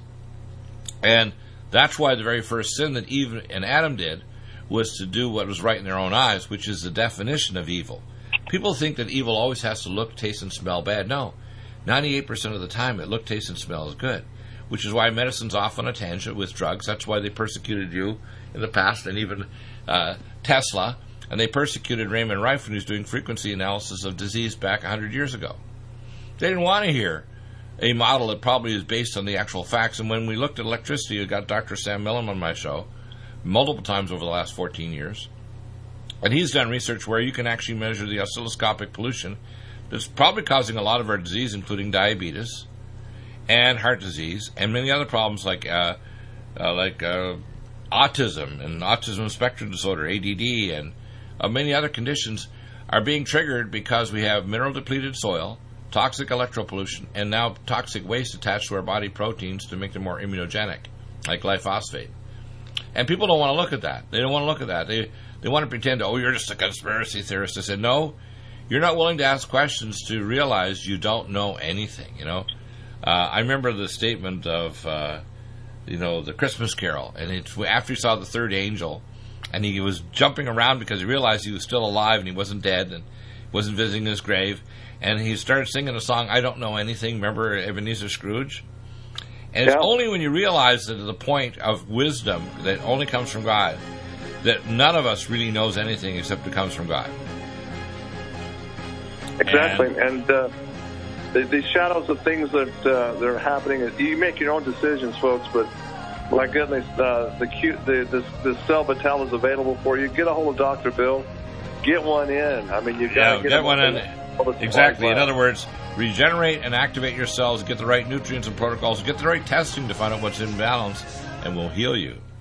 And that's why the very first sin that Eve and Adam did was to do what was right in their own eyes, which is the definition of evil. People think that evil always has to look, taste, and smell bad. No. ninety-eight percent of the time it look, taste, and smells good, which is why medicine's off on a tangent with drugs. That's why they persecuted you in the past, and even uh, Tesla, and they persecuted Raymond Rife when he was doing frequency analysis of disease back one hundred years ago. They didn't want to hear a model that probably is based on the actual facts. And when we looked at electricity, I got Doctor Sam Millam on my show multiple times over the last fourteen years. And he's done research where you can actually measure the oscilloscopic pollution that's probably causing a lot of our disease, including diabetes and heart disease and many other problems like uh, uh, like uh, autism and autism spectrum disorder, A D D, and uh, many other conditions are being triggered because we have mineral-depleted soil, toxic electropollution, and now toxic waste attached to our body proteins to make them more immunogenic, like glyphosate. And people don't want to look at that. They don't want to look at that. They they want to pretend, oh, you're just a conspiracy theorist. I said, no, you're not willing to ask questions to realize you don't know anything, you know. Uh, I remember the statement of, uh, you know, the Christmas Carol, and it's after he saw the third angel, and he was jumping around because he realized he was still alive and he wasn't dead and wasn't visiting his grave. And he started singing a song, I Don't Know Anything. Remember Ebenezer Scrooge? And it's yeah. only when you realize that the point of wisdom that only comes from God, that none of us really knows anything except it comes from God. Exactly. And, and uh, the, the shadows of things that, uh, that are happening, you make your own decisions, folks, but my goodness, uh, the, the, the, the cell battalion is available for you. Get a hold of Doctor Bill. Get one in. I mean, you've got yeah, to get, get one in. Exactly. In left. other words, regenerate and activate your cells, get the right nutrients and protocols, get the right testing to find out what's in balance, and we'll heal you.